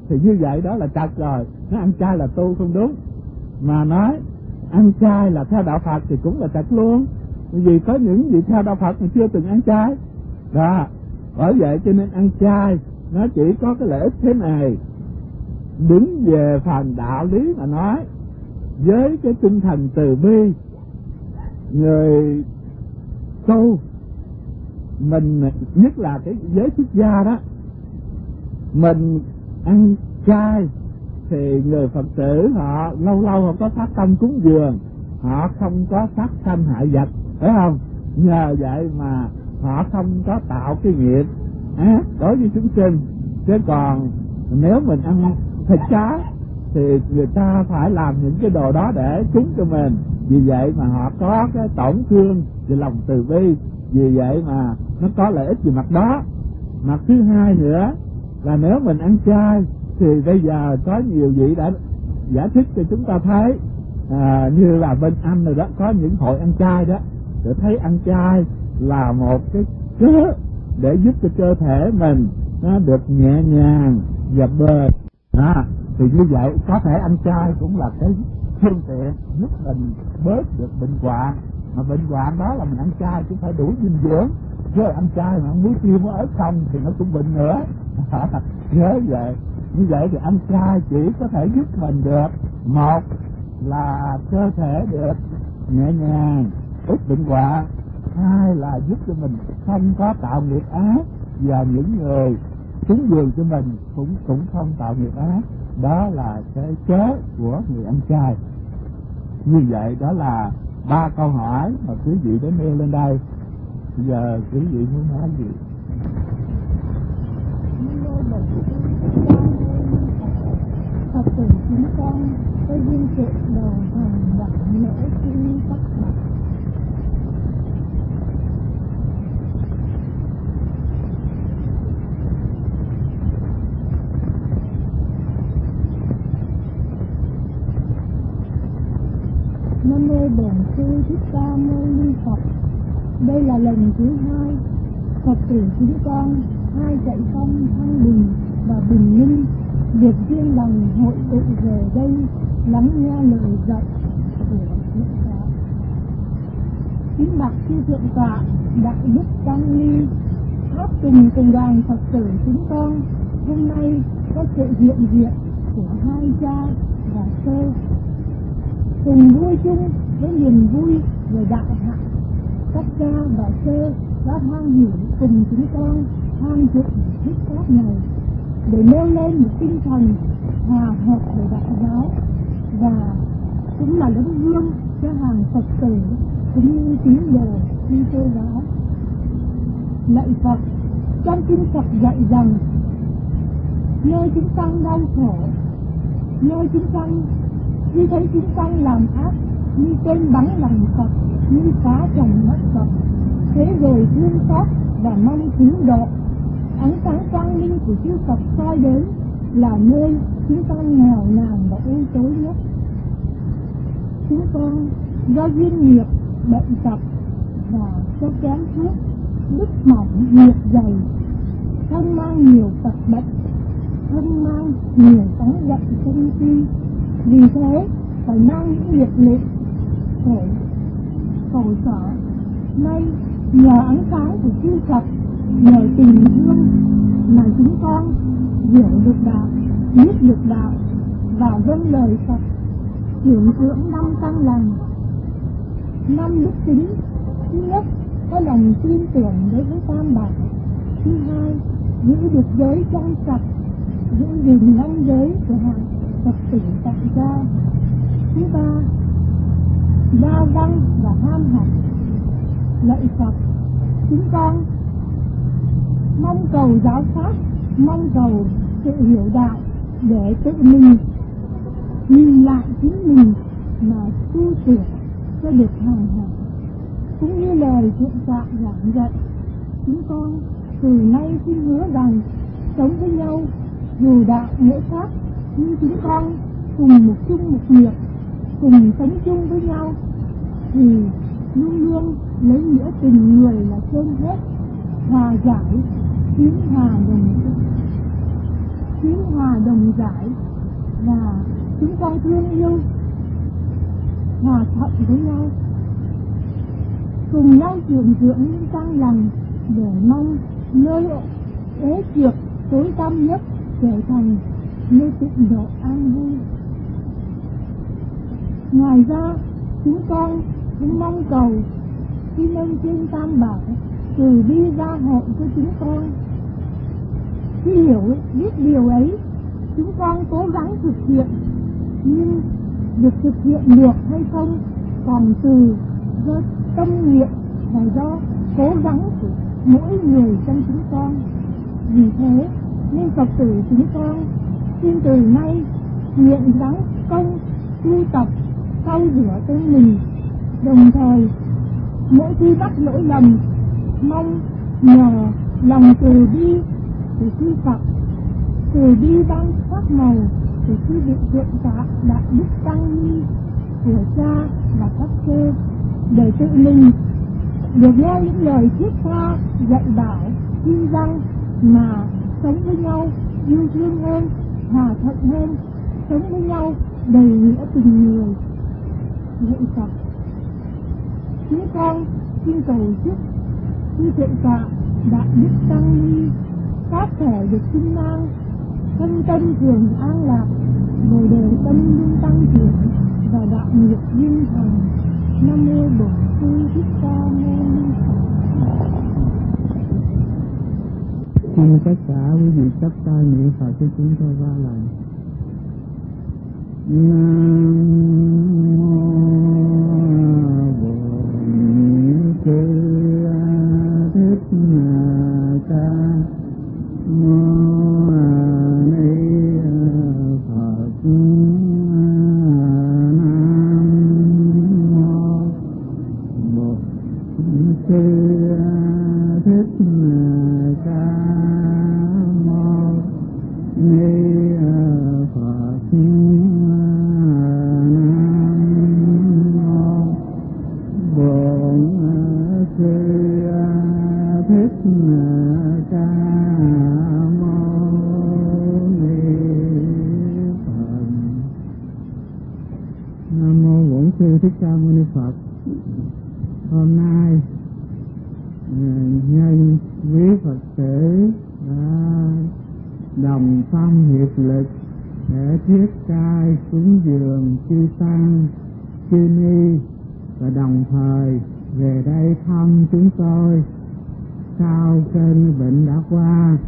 thì như vậy đó là trật rồi. Nó ăn chay là tu không đúng. Mà nói ăn chay là theo đạo Phật thì cũng là trật luôn. Vì có những vị theo đạo Phật mà chưa từng ăn chay đó. Bởi vậy cho nên ăn chay nó chỉ có cái lợi ích thế này. Đứng về phần đạo lý mà nói, với cái tinh thần từ bi, người tu mình, nhất là cái giới xuất gia đó, mình ăn chay thì người Phật tử họ lâu lâu họ có phát tâm cúng dường, họ không có sát sanh hại vật, phải không? Nhờ vậy mà họ không có tạo cái nghiệp đối với chúng sinh. Chứ còn nếu mình ăn thịt cá thì người ta phải làm những cái đồ đó để cúng cho mình, vì vậy mà họ có cái tổn thương về lòng từ bi, vì vậy mà nó có lợi ích về mặt đó. Mặt thứ hai nữa là nếu mình ăn chay thì bây giờ có nhiều vị đã giải thích cho chúng ta thấy, như là bên Anh rồi đó, có những hội ăn chay đó, để thấy ăn chay là một cái cớ để giúp cho cơ thể mình nó được nhẹ nhàng và bền. Thì như vậy có thể ăn chay cũng là cái phương tiện giúp mình bớt được bệnh hoạn. Mà bệnh hoạn đó là mình ăn chay cũng phải đủ dinh dưỡng, chứ ăn chay mà ăn muối tiêu muối ớt không thì nó cũng bệnh nữa. Nhớ vậy. Như vậy thì ăn chay chỉ có thể giúp mình được, một là cơ thể được nhẹ nhàng, ít bệnh hoạn, hai là giúp cho mình không có tạo nghiệp ác, và những người cúng dường cho mình cũng không tạo nghiệp ác. Đó là cái cớ của người ăn chay. Như vậy đó là 3 câu hỏi mà quý vị đã nêu lên đây. Bây giờ quý vị muốn nói gì? Phật tử chúng con có duyên trệ đầu hàng đẳng lễ kinh tất bậc. Nam mô Bổn Sư Thích Ca Mâu Ni Phật. Đây là lần thứ 2 Phật tử chúng con hai dạy phong Thăng Bình và Bình Minh được duyên lòng hội tụ về đây lắng nghe lời dạy của Thượng Tọa. Kính bạch chư Thượng Tọa Đại Đức Tăng Ni, tháp tùng cùng đoàn Phật tử chúng con hôm nay có sự hiện diện của hai cha và sơ, cùng vui chung với niềm vui về đạo hạnh. Các cha và sơ đã hoan hỷ cùng chúng con tham dự thuyết pháp này để nêu lên một tinh thần hòa hợp về đạo giáo, và cũng là tấm gương cho hàng Phật tử cũng như tín đồ Kitô giáo. Lạy Phật, trong kinh Phật dạy rằng nơi chúng tăng đau khổ, nơi chúng tăng khi thấy chúng tăng làm ác như tên bắn lòng Phật, như phá trồng mắt Phật, thế rồi thương xót và mong cứu độ. Ánh sáng quang minh của chư Phật soi đến là nơi chúng con nghèo nàn và u tối nhất. Chúng con do duyên nghiệp, bệnh tật và do kém thuốc, đức mỏng nghiệp dày, thân mang nhiều tật bệnh, thân mang nhiều tánh giận sân si. Vì thế phải mang những nghiệp lực khổ sở. Nay nhờ ánh sáng của chư Phật, nhờ tình thương mà chúng con hiểu được đạo, biết được đạo và vâng lời Phật, tưởng dưỡng 5 căn lành. 5 đức tính. Thứ nhất, có lòng tin tưởng đối với Tam Bảo. Thứ hai, giữ được giới trong sạch, giữ gìn 5 giới của hàng Phật tử tại gia. Thứ ba, đa văn và ham học. Lạy Phật, chúng con mong cầu giáo pháp, mong cầu sự hiểu đạo để tự mình nhìn lại chính mình mà tu sửa cho được hoàn hảo. Cũng như lời Thượng Tọa giảng dạy, chúng con từ nay xin hứa rằng sống với nhau dù đạo nghĩa khác, nhưng chúng con cùng một chung một nghiệp, cùng sống chung với nhau thì luôn luôn lấy nghĩa tình người là trên hết, hòa giải, tín hòa đồng. tiếng hòa đồng giải, và chúng con thương yêu, hòa thuận với nhau, cùng nhau tưởng tượng những căn lành để mong nơi ế trượt tối tăm nhất trở thành nơi tịnh độ an vui. Ngoài ra, chúng con cũng mong cầu xin ơn trên Tam Bảo từ bi gia hộ cho chúng con. Khi hiểu biết điều ấy, chúng con cố gắng thực hiện, nhưng việc thực hiện được hay không còn từ do tâm nguyện và do cố gắng của mỗi người trong chúng con. Vì thế nên Phật tử chúng con xin từ nay nguyện gắng công tu tập sau rửa tên mình, đồng thời mỗi khi bắt lỗi lầm mong nhờ lòng từ bi của chư Phật, từ bi ban sắc màu của chư vị thượng tọa Đại Đức Tăng Ni của cha và các sư, để tự mình được nghe những lời thiết tha dạy bảo khuyên răn mà sống với nhau yêu thương hơn, hòa thuận hơn, sống với nhau đầy nghĩa tình người. Lạy Phật, chúng con xin cầu chúc chư thượng tọa Đại Đức Tăng Ni pháp thể được sinh an, thân tâm thường an lạc, bồ đề tâm linh tăng trưởng và đạo nghiệp viên thành. Nam mô Bổn Sư Thích Ca Mâu Ni Phật. Xin tất cả quý vị chắp tay niệm Phật cho chúng tôi 3 lần. Nam mô Bổn Sư Thích Ca Mâu Ni Phật. Sư Thích Ca Mâu Ni Phật. Bổn Sư Thích Ca Mâu Ni Phật. Nam mô Bổn Sư Thích Ca Mâu Ni Phật. Hôm nay nhân quý Phật tử đã đồng tâm hiệp lực để thiết trai cúng dường chư tăng, chư ni, và đồng thời về đây thăm chúng tôi sau cơn bệnh đã qua.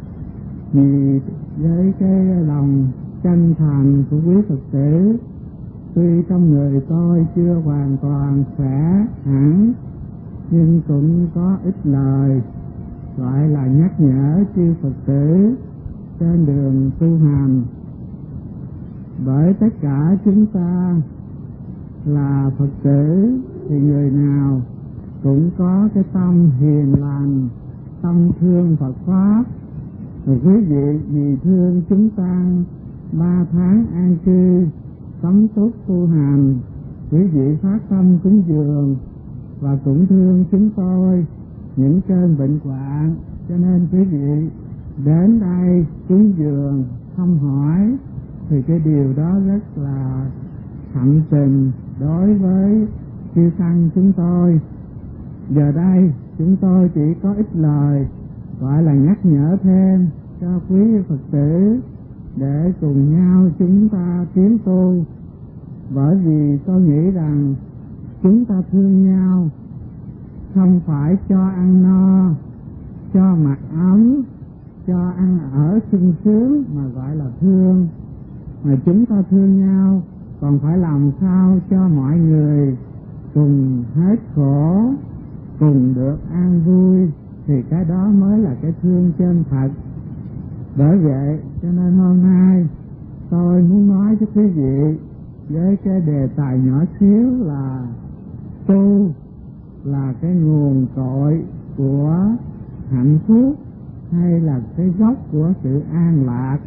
Vì với cái lòng chân thành của quý Phật tử, tuy trong người tôi chưa hoàn toàn khỏe hẳn, nhưng cũng có ít lời gọi là nhắc nhở chư Phật tử trên đường tu hành. Bởi tất cả chúng ta là Phật tử thì người nào cũng có cái tâm hiền lành, tâm thương Phật Pháp. Rồi quý vị vì thương chúng ta 3 tháng an cư sống tốt tu hành, quý vị phát tâm cúng dường và cũng thương chúng tôi những cơn bệnh hoạn, cho nên quý vị đến đây cúng dường thăm hỏi, thì cái điều đó rất là hạnh tình đối với chư tăng chúng tôi. Giờ đây chúng tôi chỉ có ít lời gọi là nhắc nhở thêm cho quý Phật tử để cùng nhau chúng ta tiến tu. Bởi vì tôi nghĩ rằng chúng ta thương nhau không phải cho ăn no, cho mặc ấm, cho ăn ở sung sướng mà gọi là thương, mà chúng ta thương nhau còn phải làm sao cho mọi người cùng hết khổ, cùng được an vui, thì cái đó mới là cái thương chân thật. Bởi vậy cho nên hôm nay tôi muốn nói cho quý vị với cái đề tài nhỏ xíu là tu là cái nguồn cội của hạnh phúc hay là cái gốc của sự an lạc.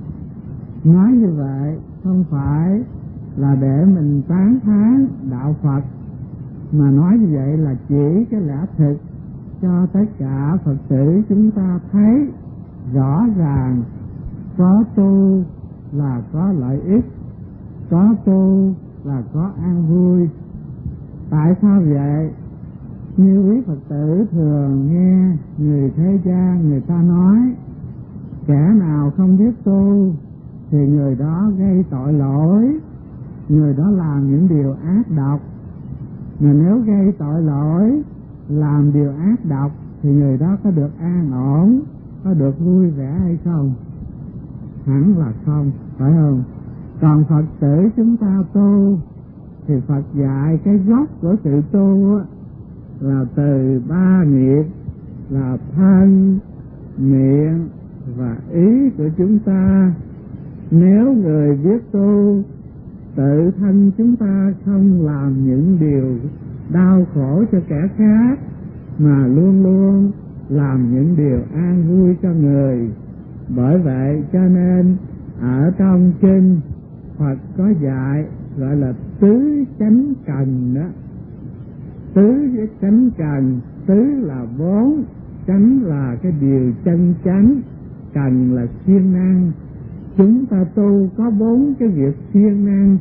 Nói như vậy không phải là để mình tán thán đạo Phật, mà nói như vậy là chỉ cái lẽ thực cho tất cả Phật tử chúng ta thấy rõ ràng Có tu là có lợi ích, có tu là có an vui. Tại sao vậy? Như quý Phật tử thường nghe người thế gian người ta nói, kẻ nào không biết tu thì người đó gây tội lỗi, người đó làm những điều ác độc. Mà nếu gây tội lỗi, làm điều ác độc thì người đó có được an ổn, có được vui vẻ hay không? Hẳn là không, phải không? Còn Phật tử chúng ta tu thì Phật dạy cái gốc của sự tu là từ ba nghiệp là thân, miệng và ý của chúng ta. Nếu người biết tu, tự thân chúng ta không làm những điều đau khổ cho kẻ khác, mà luôn luôn làm những điều an vui cho người. Bởi vậy cho nên ở trong kinh Phật có dạy gọi là tứ chánh cần đó. Tứ với chánh cần, tứ là bốn, chánh là cái điều chân chánh, cần là siêng năng. Chúng ta tu có bốn cái việc siêng năng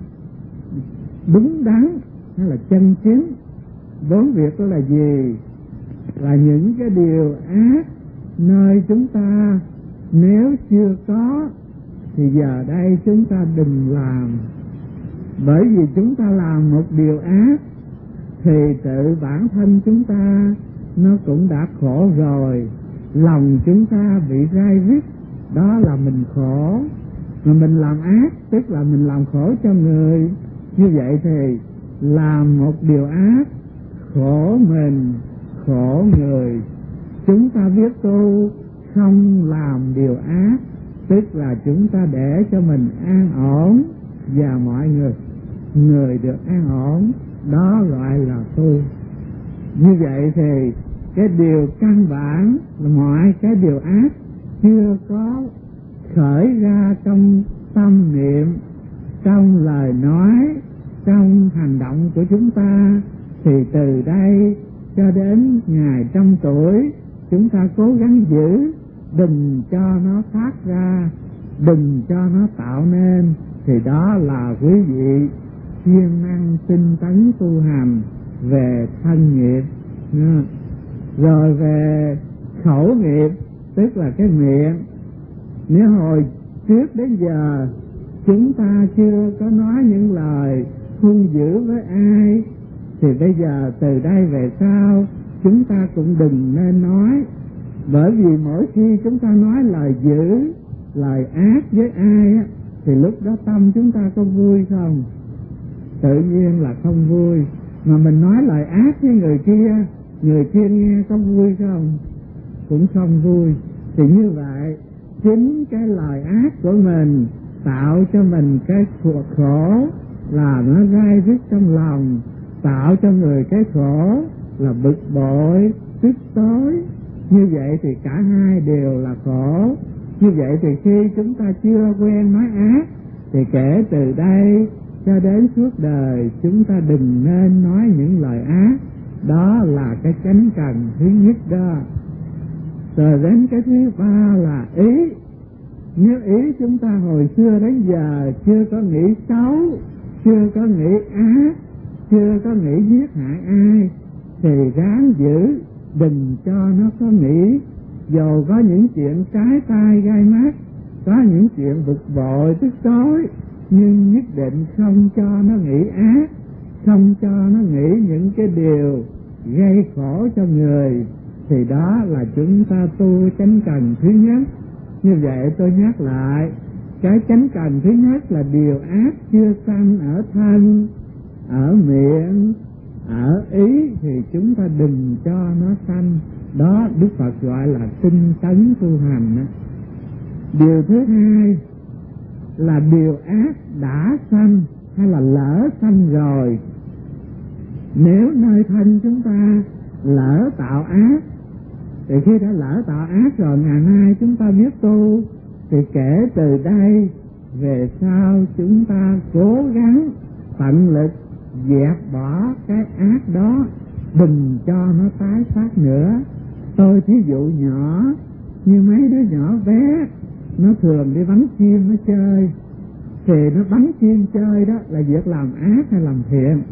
đúng đắn hay là chân chính. Bốn việc đó là gì? Là những cái điều ác nơi chúng ta nếu chưa có thì giờ đây chúng ta đừng làm. Bởi vì chúng ta làm một điều ác thì tự bản thân chúng ta nó cũng đã khổ rồi, lòng chúng ta bị rai rứt, đó là mình khổ. Mà mình làm ác tức là mình làm khổ cho người. Như vậy thì làm một điều ác khổ mình, khổ người. Chúng ta biết tu không làm điều ác, tức là chúng ta để cho mình an ổn và mọi người được an ổn, đó gọi là tu. Như vậy thì cái điều căn bản là mọi cái điều ác chưa có khởi ra trong tâm niệm, trong lời nói, trong hành động của chúng ta, thì từ đây cho đến ngày trăm tuổi chúng ta cố gắng giữ, đừng cho nó phát ra, đừng cho nó tạo nên, thì đó là quý vị siêng năng tinh tấn tu hành về thân nghiệp. Rồi về khẩu nghiệp, tức là cái miệng. Nếu hồi trước đến giờ chúng ta chưa có nói những lời hung dữ với ai, thì bây giờ từ đây về sau chúng ta cũng đừng nên nói. Bởi vì mỗi khi chúng ta nói lời dữ, lời ác với ai á, thì lúc đó tâm chúng ta có vui không? Tự nhiên là không vui. Mà mình nói lời ác với người kia nghe có vui không? Cũng không vui. Thì như vậy, chính cái lời ác của mình tạo cho mình cái khổ là nó gai rứt trong lòng, tạo cho người cái khổ là bực bội, tức tối. Như vậy thì cả hai đều là khổ. Như vậy thì khi chúng ta chưa quen nói ác, thì kể từ đây cho đến suốt đời chúng ta đừng nên nói những lời ác. Đó là cái chánh cần thứ nhất đó. Rồi đến cái thứ ba là ý. Nếu ý chúng ta hồi xưa đến giờ chưa có nghĩ xấu, chưa có nghĩ ác, chưa có nghĩ giết hại ai, thì ráng giữ, đừng cho nó có nghĩ. Dầu có những chuyện trái tai gai mắt, có những chuyện bực bội tức tối, nhưng nhất định không cho nó nghĩ ác, không cho nó nghĩ những cái điều gây khổ cho người. Thì đó là chúng ta tu chánh cần thứ nhất. Như vậy tôi nhắc lại, cái chánh cần thứ nhất là điều ác chưa sanh ở thân, ở miệng, ở ý, thì chúng ta đừng cho nó sanh. Đó Đức Phật gọi là tinh tấn tu hành. Điều thứ hai là điều ác đã sanh hay là lỡ sanh rồi. Nếu nơi thân chúng ta lỡ tạo ác, thì khi đã lỡ tạo ác rồi, ngày nay chúng ta biết tu, thì kể từ đây về sau chúng ta cố gắng tận lực dẹp bỏ cái ác đó, đừng cho nó tái phát nữa. Tôi thí dụ nhỏ như mấy đứa nhỏ bé, nó thường đi bắn chim nó chơi, thì nó bắn chim chơi đó là việc làm ác hay làm thiện?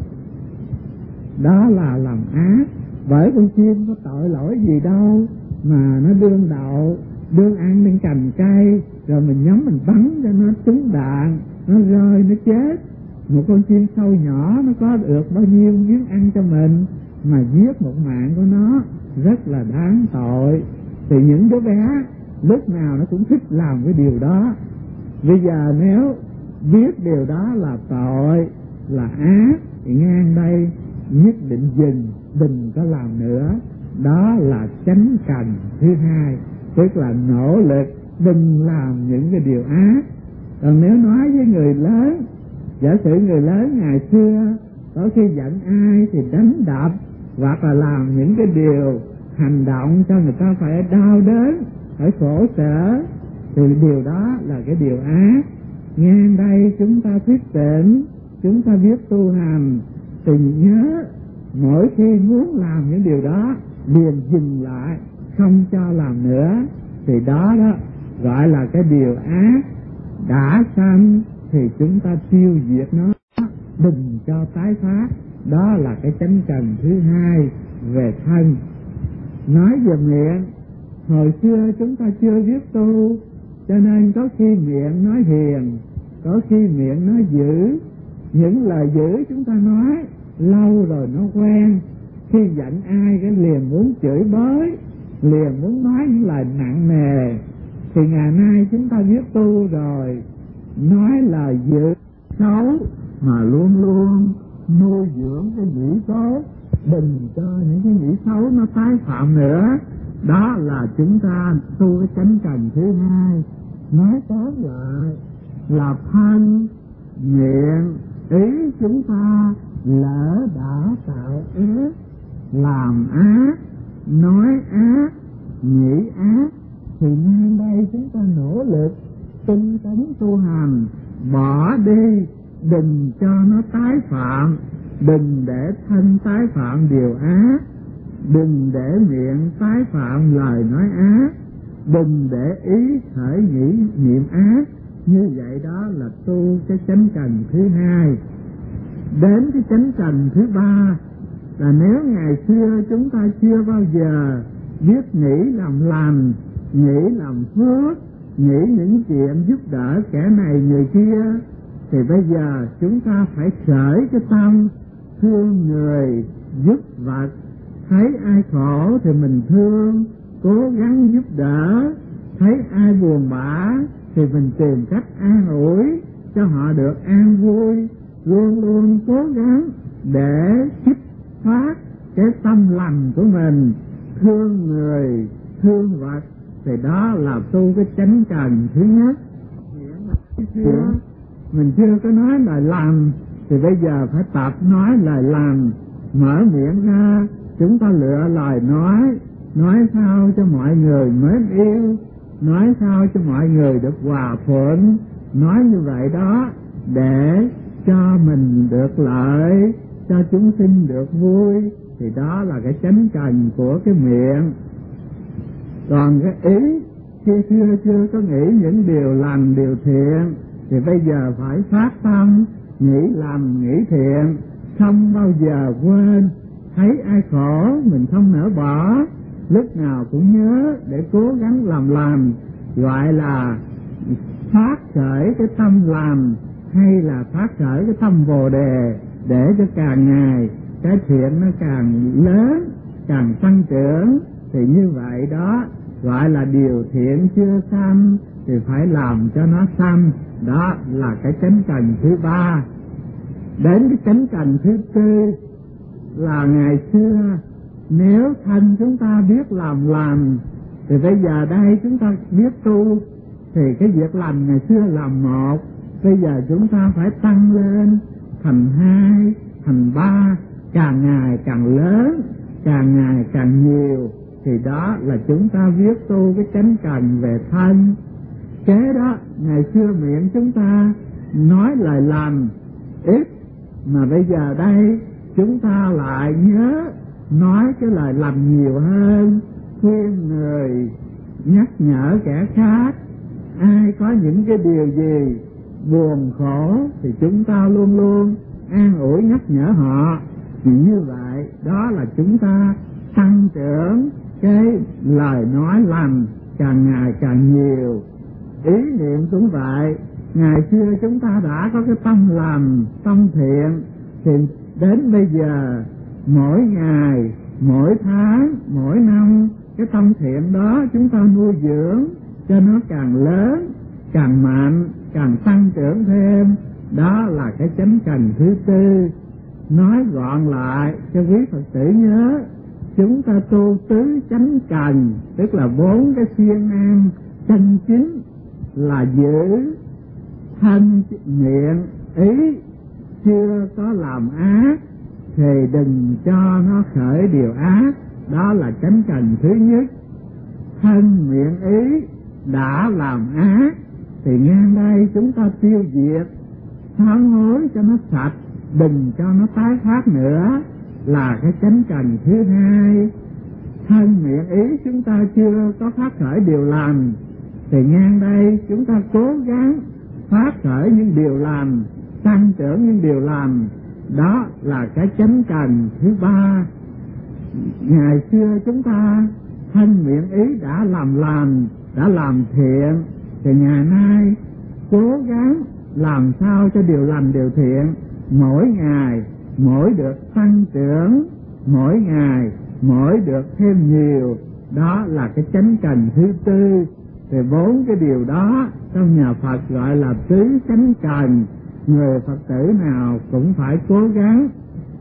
Đó là làm ác, bởi con chim có tội lỗi gì đâu mà nó đương đậu, đương ăn bên cành cây, rồi mình nhắm mình bắn cho nó trúng đạn, nó rơi nó chết. Một con chim sâu nhỏ nó có được bao nhiêu miếng ăn cho mình, mà giết một mạng của nó rất là đáng tội. Thì những đứa bé lúc nào nó cũng thích làm cái điều đó. Bây giờ nếu biết điều đó là tội, là ác, thì ngang đây nhất định dừng, đừng có làm nữa. Đó là chánh cần thứ hai, tức là nỗ lực đừng làm những cái điều ác. Còn nếu nói với người lớn, giả sử người lớn ngày xưa có khi giận ai thì đánh đập, hoặc là làm những cái điều hành động cho người ta phải đau đớn, phải khổ sở, thì điều đó là cái điều ác. Ngang đây chúng ta thức tỉnh, chúng ta biết tu hành, thì nhớ mỗi khi muốn làm những điều đó liền dừng lại, không cho làm nữa. Thì đó gọi là cái điều ác. Đã sanh thì chúng ta tiêu diệt nó, đừng cho tái phát. Đó là cái chánh cần thứ hai về thân. Nói về miệng, hồi xưa chúng ta chưa biết tu, cho nên có khi miệng nói hiền, có khi miệng nói dữ. Những lời dữ chúng ta nói lâu rồi nó quen, khi giận ai cái liền muốn chửi bới, liền muốn nói những lời nặng nề. Thì ngày nay chúng ta biết tu rồi, nói lời dữ xấu mà luôn luôn nuôi dưỡng cái nghĩ tốt, đừng cho những cái nghĩ xấu nó tái phạm nữa. Đó là chúng ta tu cái chánh cần thứ hai. Nói tóm lại là thân, miệng, ý chúng ta lỡ đã tạo ác, làm ác, nói ác, nghĩ ác, thì ngay đây chúng ta nỗ lực tinh tấn tu hành, bỏ đi, đừng cho nó tái phạm, đừng để thân tái phạm điều ác, đừng để miệng tái phạm lời nói ác, đừng để ý khởi nghĩ niệm ác. Như vậy đó là tu cái chánh cần thứ hai. Đến cái chánh cần thứ ba là nếu ngày xưa chúng ta chưa bao giờ biết nghĩ làm lành, nghĩ làm phước, nghĩ những chuyện giúp đỡ kẻ này người kia, thì bây giờ chúng ta phải khởi cái tâm thương người, giúp vật. Thấy ai khổ thì mình thương, cố gắng giúp đỡ. Thấy ai buồn bã thì mình tìm cách an ủi cho họ được an vui. Luôn luôn cố gắng để kích phát cái tâm lành của mình, thương người, thương vật. Thì đó là tu cái chánh cần thứ nhất. Mình chưa có nói lời lành, thì bây giờ phải tập nói lời lành. Mở miệng ra, chúng ta lựa lời nói sao cho mọi người mến yêu, nói sao cho mọi người được hòa thuận. Nói như vậy đó để cho mình được lợi, cho chúng sinh được vui. Thì đó là cái chánh cần của cái miệng. Còn cái ý, khi xưa chưa có nghĩ những điều lành, điều thiện, thì bây giờ phải phát tâm nghĩ lành, nghĩ thiện, không bao giờ quên. Thấy ai khổ mình không nỡ bỏ, lúc nào cũng nhớ để cố gắng làm lành, gọi là phát khởi cái tâm làm, hay là phát khởi cái tâm Bồ Đề, để cho càng ngày cái thiện nó càng lớn, càng tăng trưởng. Thì như vậy đó gọi là điều thiện chưa sanh thì phải làm cho nó sanh. Đó là cái chánh cần thứ ba. Đến cái chánh cần thứ tư là ngày xưa nếu thân chúng ta biết làm lành, thì bây giờ đây chúng ta biết tu, thì cái việc lành ngày xưa làm một, bây giờ chúng ta phải tăng lên thành hai, thành ba, càng ngày càng lớn, càng ngày càng nhiều. Thì đó là chúng ta biết tu cái chánh cần về thân. Kế đó ngày xưa miệng chúng ta nói lời lành ít, mà bây giờ đây chúng ta lại nhớ nói cái lời lành nhiều hơn, khuyên người, nhắc nhở kẻ khác, ai có những cái điều gì buồn khổ thì chúng ta luôn luôn an ủi nhắc nhở họ. Chỉ như vậy đó là chúng ta tăng trưởng cái lời nói lành càng ngày càng nhiều. Ý niệm cũng vậy, ngày xưa chúng ta đã có cái tâm lành, tâm thiện, thì đến bây giờ mỗi ngày, mỗi tháng, mỗi năm cái tâm thiện đó chúng ta nuôi dưỡng cho nó càng lớn, càng mạnh, càng tăng trưởng thêm. Đó là cái chánh cần thứ tư. Nói gọn lại cho quý Phật tử nhớ, chúng ta tu tứ chánh cần, tức là 4 cái siêng năng chân chính, là giữ thân miệng ý chưa có làm ác thì đừng cho nó khởi điều ác. Đó là chánh cần thứ nhất. Thân miệng ý đã làm ác thì ngang đây chúng ta tiêu diệt, sám hối cho nó sạch, đừng cho nó tái phát nữa, là cái chánh cần thứ hai. Thân miệng ý chúng ta chưa có phát khởi điều lành thì ngang đây chúng ta cố gắng phát khởi những điều lành, tăng trưởng những điều lành. Đó là cái chánh cần thứ ba. Ngày xưa chúng ta thân miệng ý đã làm lành, đã làm thiện, thì ngày nay cố gắng làm sao cho điều lành điều thiện mỗi ngày mỗi được tăng trưởng, mỗi ngày mỗi được thêm nhiều. Đó là cái chánh cần thứ tư. Thì 4 cái điều đó trong nhà Phật gọi là tứ chánh cần. Người Phật tử nào cũng phải cố gắng,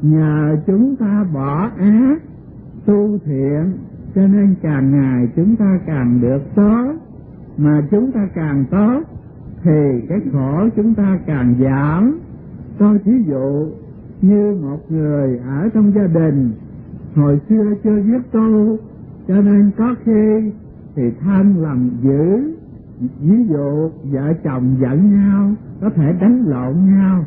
nhờ chúng ta bỏ ác tu thiện, cho nên càng ngày chúng ta càng được tốt. Mà chúng ta càng tốt thì cái khổ chúng ta càng giảm. Tôi thí dụ như một người ở trong gia đình, hồi xưa chưa biết tu, cho nên có khi thì thân làm dữ. Ví dụ vợ chồng giận nhau, có thể đánh lộn nhau,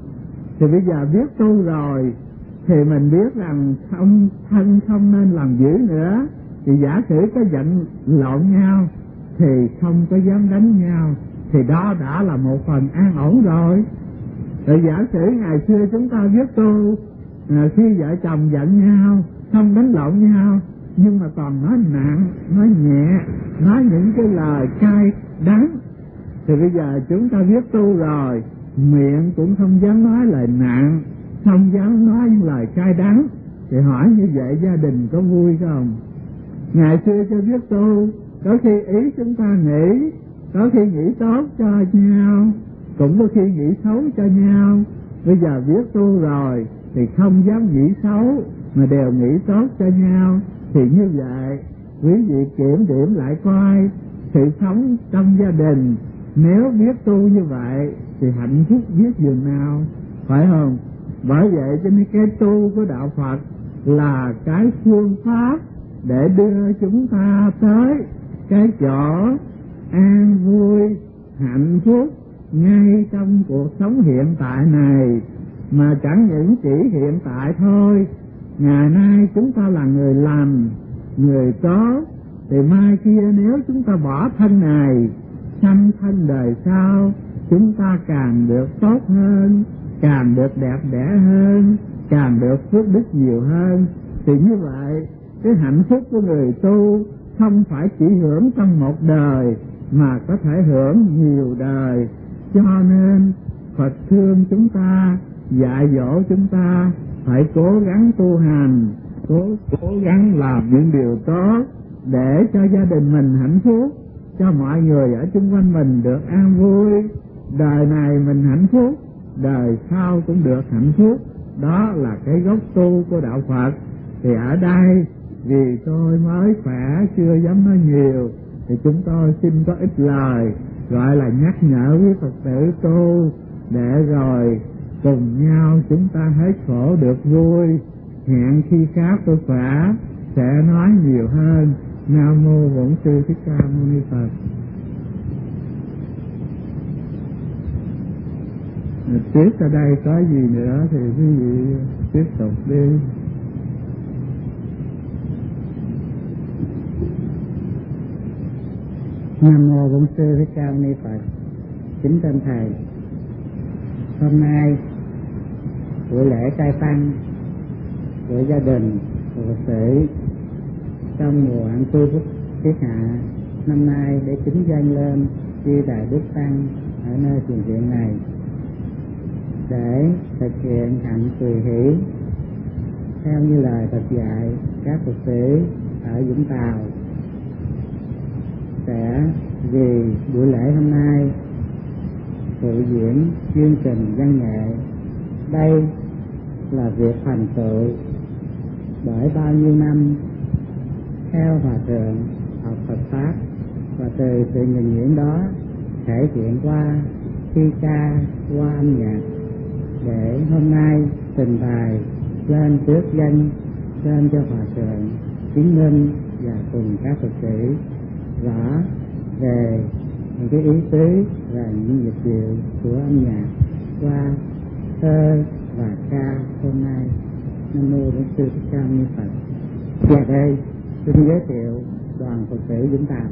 thì bây giờ biết tu rồi thì mình biết rằng thân không nên làm dữ nữa. Thì giả sử có giận lộn nhau thì không có dám đánh nhau, thì đó đã là một phần an ổn rồi. Rồi giả sử ngày xưa chúng ta biết tu, khi vợ chồng giận nhau không đánh lộn nhau, nhưng mà còn nói nặng, nói nhẹ, nói những cái lời cay đắng, thì bây giờ chúng ta biết tu rồi, miệng cũng không dám nói lời nặng, không dám nói những lời cay đắng. Thì hỏi như vậy gia đình có vui không? Ngày xưa cho biết tu, có khi ý chúng ta nghĩ, có khi nghĩ tốt cho nhau, cũng có khi nghĩ xấu cho nhau. Bây giờ biết tu rồi thì không dám nghĩ xấu, mà đều nghĩ tốt cho nhau. Thì như vậy quý vị kiểm điểm lại coi sự sống trong gia đình, nếu biết tu như vậy thì hạnh phúc biết dường nào, phải không? Bởi vậy cho nên cái tu của đạo Phật là cái phương pháp để đưa chúng ta tới cái chỗ an vui, hạnh phúc ngay trong cuộc sống hiện tại này. Mà chẳng những chỉ hiện tại thôi, ngày nay chúng ta là người lành, người tốt, thì mai kia nếu chúng ta bỏ thân này, sanh thân đời sau, chúng ta càng được tốt hơn, càng được đẹp đẽ hơn, càng được phước đức nhiều hơn. Thì như vậy cái hạnh phúc của người tu không phải chỉ hưởng trong một đời, mà có thể hưởng nhiều đời. Cho nên Phật thương chúng ta, dạy dỗ chúng ta phải cố gắng tu hành, cố gắng làm những điều tốt để cho gia đình mình hạnh phúc, cho mọi người ở xung quanh mình được an vui. Đời này mình hạnh phúc, đời sau cũng được hạnh phúc. Đó là cái gốc tu của đạo Phật. Thì ở đây vì tôi mới khỏe chưa dám nói nhiều, thì chúng tôi xin có ít lời gọi là nhắc nhở quý Phật tử tu, để rồi cùng nhau chúng ta hết khổ được vui. Hẹn khi khác tôi khỏe sẽ nói nhiều hơn. Nam mô Bổn Sư Thích Ca Mâu Ni Phật. Tiếp ở đây có gì nữa thì quý vị tiếp tục đi. Nam mô Bổn Sư Thích Ca Mâu Ni Phật. Kính thưa thầy, hôm nay buổi lễ trai tăng của gia đình của Phật tử trong mùa An Cư Phúc Tiết Hạ năm nay để kính dâng lên chư Đại Đức Tăng ở nơi thiền viện này để thực hiện hạnh tùy hỷ theo như lời Phật dạy. Các Phật tử ở Vũng Tàu sẽ vì buổi lễ hôm nay phụ diễn chương trình văn nghệ. Đây là việc thành tựu bởi bao nhiêu năm theo Hòa Thượng học Phật Pháp, và từ sự nhuần nhuyễn đó thể hiện qua thi ca, qua âm nhạc, để hôm nay trình bày lên trước dân, lên cho Hòa Thượng chứng minh và cùng các Phật tử rõ về những cái ý tứ và những nhịp điệu của âm nhạc qua thơ và ca hôm nay. Nam mô Bổn Sư Thích Ca Mâu Ni Phật. Và đây xin giới thiệu đoàn Phật tử Vũng Tàu.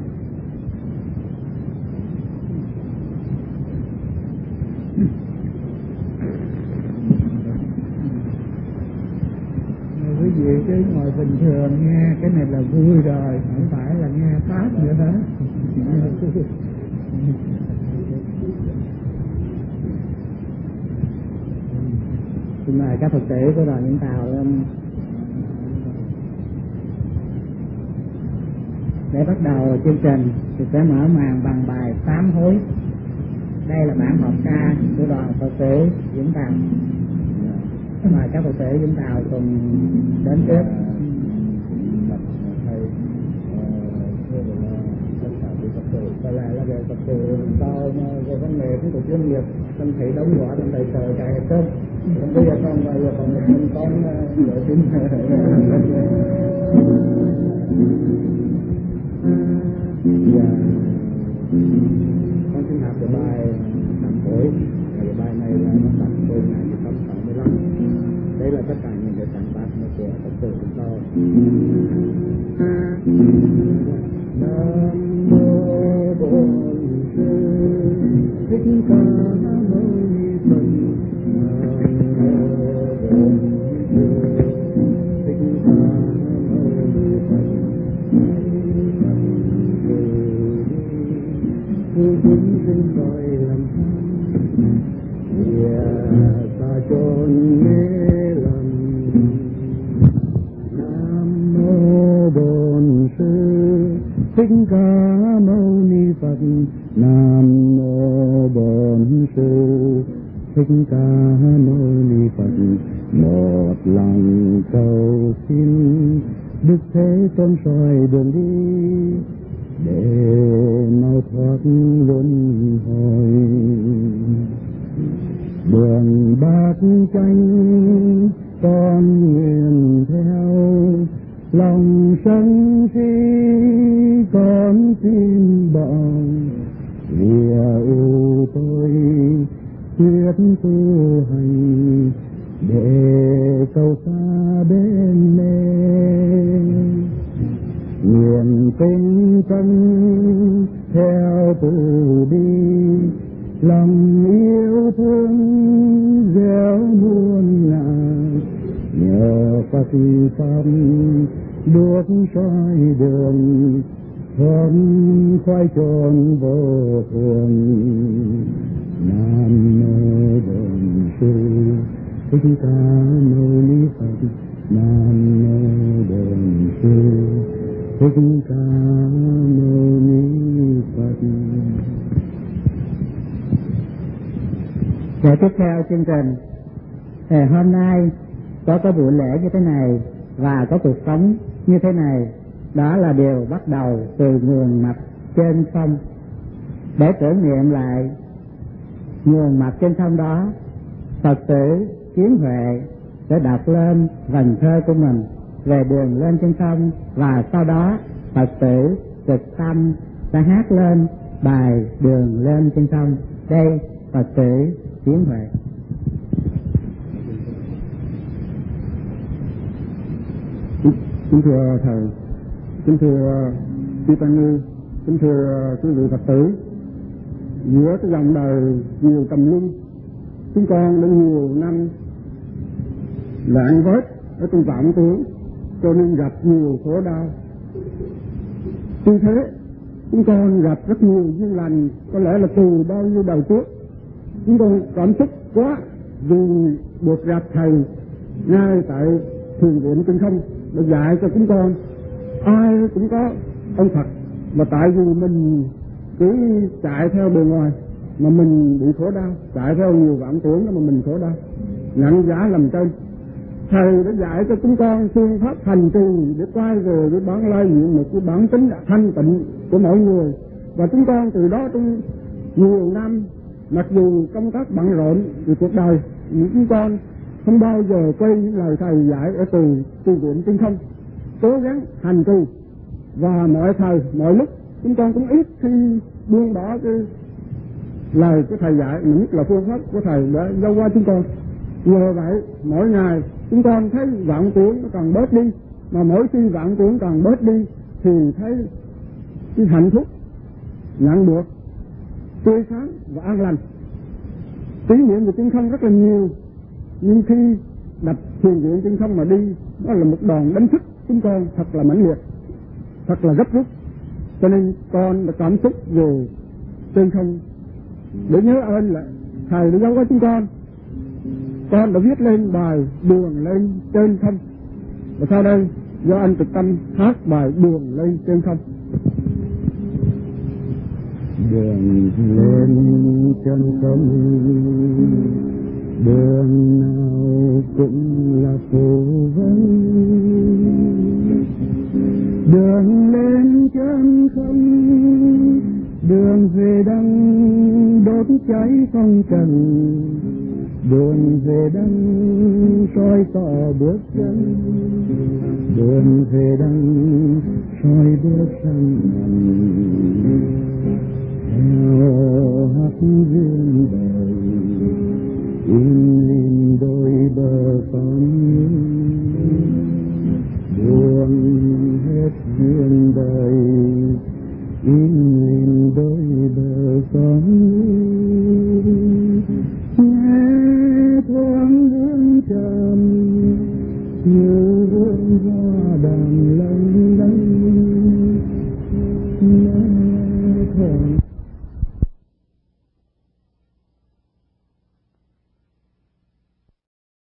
Quý vị cứ ngồi bình thường nghe, cái này là vui rồi, không phải là nghe Pháp nữa hết. Xin mời các Phật tử của đoàn Vũng Tàu lên để bắt đầu chương trình. Thì sẽ mở màn bằng bài Sám Hối. Đây là bản hợp ca của đoàn Phật tử Vũng Tàu. Mời các Phật tử Vũng Tàu cùng đến trước. Đây là về Phật tử Tàu về vấn đề của chuyên nghiệp, thân thị đóng góp trong đời trời cài hết. Bây giờ con mình con lựa chính. Con xin học về bài Sám Hối. Bài này là nó tập từ ngày 1965. Đây là tất cả những cái sản phẩm của Phật tử chúng tôi. Nam mô Bổn Sư Thích Ca Mâu Ni Phật. Sinh gọi làm ta chôn mê lầm. Nam mô Bổn Sư Thích Ca Mâu Ni Phật. Nam mô Bổn Sư Thích Ca Mâu Ni Phật. Một lòng cầu xin Đức Thế Tôn soi đường đi để mau thoát luân hồi. Đường bát chánh con nguyện theo, lòng sân si con xin bỏ. Vì ưu tôi quyết tu hành để cầu xa bên mê. Nguyện tinh tấn theo từ bi, lòng yêu thương gieo muôn ngàn. Nhờ Phật Pháp đuốc soi đường, thoát khỏi chốn vô thường. Nam mô Bổn Sư Thích Ca Mâu Ni Phật. Nam mô Bổn Sư Thích Ca Mâu Ni Phật. Và tiếp theo chương trình, hôm nay có buổi lễ như thế này và có cuộc sống như thế này. Đó là điều bắt đầu từ nguồn mạch trên sông. Để tưởng niệm lại nguồn mạch trên sông đó, Phật tử Kiến Huệ sẽ đọc lên vần thơ của mình về đường lên trên sông, và sau đó Phật tử Trực Tâm sẽ hát lên bài đường lên trên sông. Đây Phật tử Kiến Huệ. Kính thưa thầy, kính thưa chư tăng ni, Kính thưa quý vị Phật tử, giữa cái dòng đời nhiều trầm luân, chúng con đã nhiều năm lạng vết ở trong vọng tưởng, cho nên gặp nhiều khổ đau. Tuy thế, chúng con gặp rất nhiều duyên lành, có lẽ là từ bao nhiêu đời trước. Chúng con cảm xúc quá vì được gặp thầy ngay tại thiền viện Chân Không để dạy cho chúng con. Ai cũng có ông Phật, mà tại vì mình cứ chạy theo bề ngoài mà mình bị khổ đau, chạy theo nhiều vọng tưởng mà mình khổ đau, nặng giả lầm trên. Thầy đã dạy cho chúng con phương pháp hành trì để quay về với bản lai diện một cái bản tính thanh tịnh của mỗi người. Và chúng con từ đó trong nhiều năm, mặc dù công tác bận rộn vì cuộc đời, nhưng chúng con không bao giờ quên những lời thầy dạy ở từ tu viện Chân Không, cố gắng hành trì. Và mọi thời mọi lúc chúng con cũng ít khi buông bỏ cái lời của thầy dạy, nhất là phương pháp của thầy đã giao qua chúng con. Nhờ vậy mỗi ngày chúng con thấy vọng tưởng nó càng bớt đi, mà mỗi khi vọng tưởng càng bớt đi thì thấy cái hạnh phúc nhận được tươi sáng và an lành. Kỷ niệm về Chân Không rất là nhiều, nhưng khi đặt thiền viện Chân Không mà đi, đó là một đòn đánh thức chúng con thật là mãnh liệt, thật là gấp rút. Cho nên con đã cảm xúc về Chân Không để nhớ ơn là thầy đã giáo cho chúng con. Con đã viết lên bài Đường Lên Trên Không, và sau đây do anh Trực Tâm hát bài Đường Lên Trên Không. Đường lên chân không, đường nào cũng là phù vân. Đường lên chân không, đường về đăng đốt cháy phong trần. Đường về đăng soi tỏ bước chân, đường về đăng soi bước chân. Theo hát duyên đời, im lìm đôi bờ con. Buông hết duyên đời, im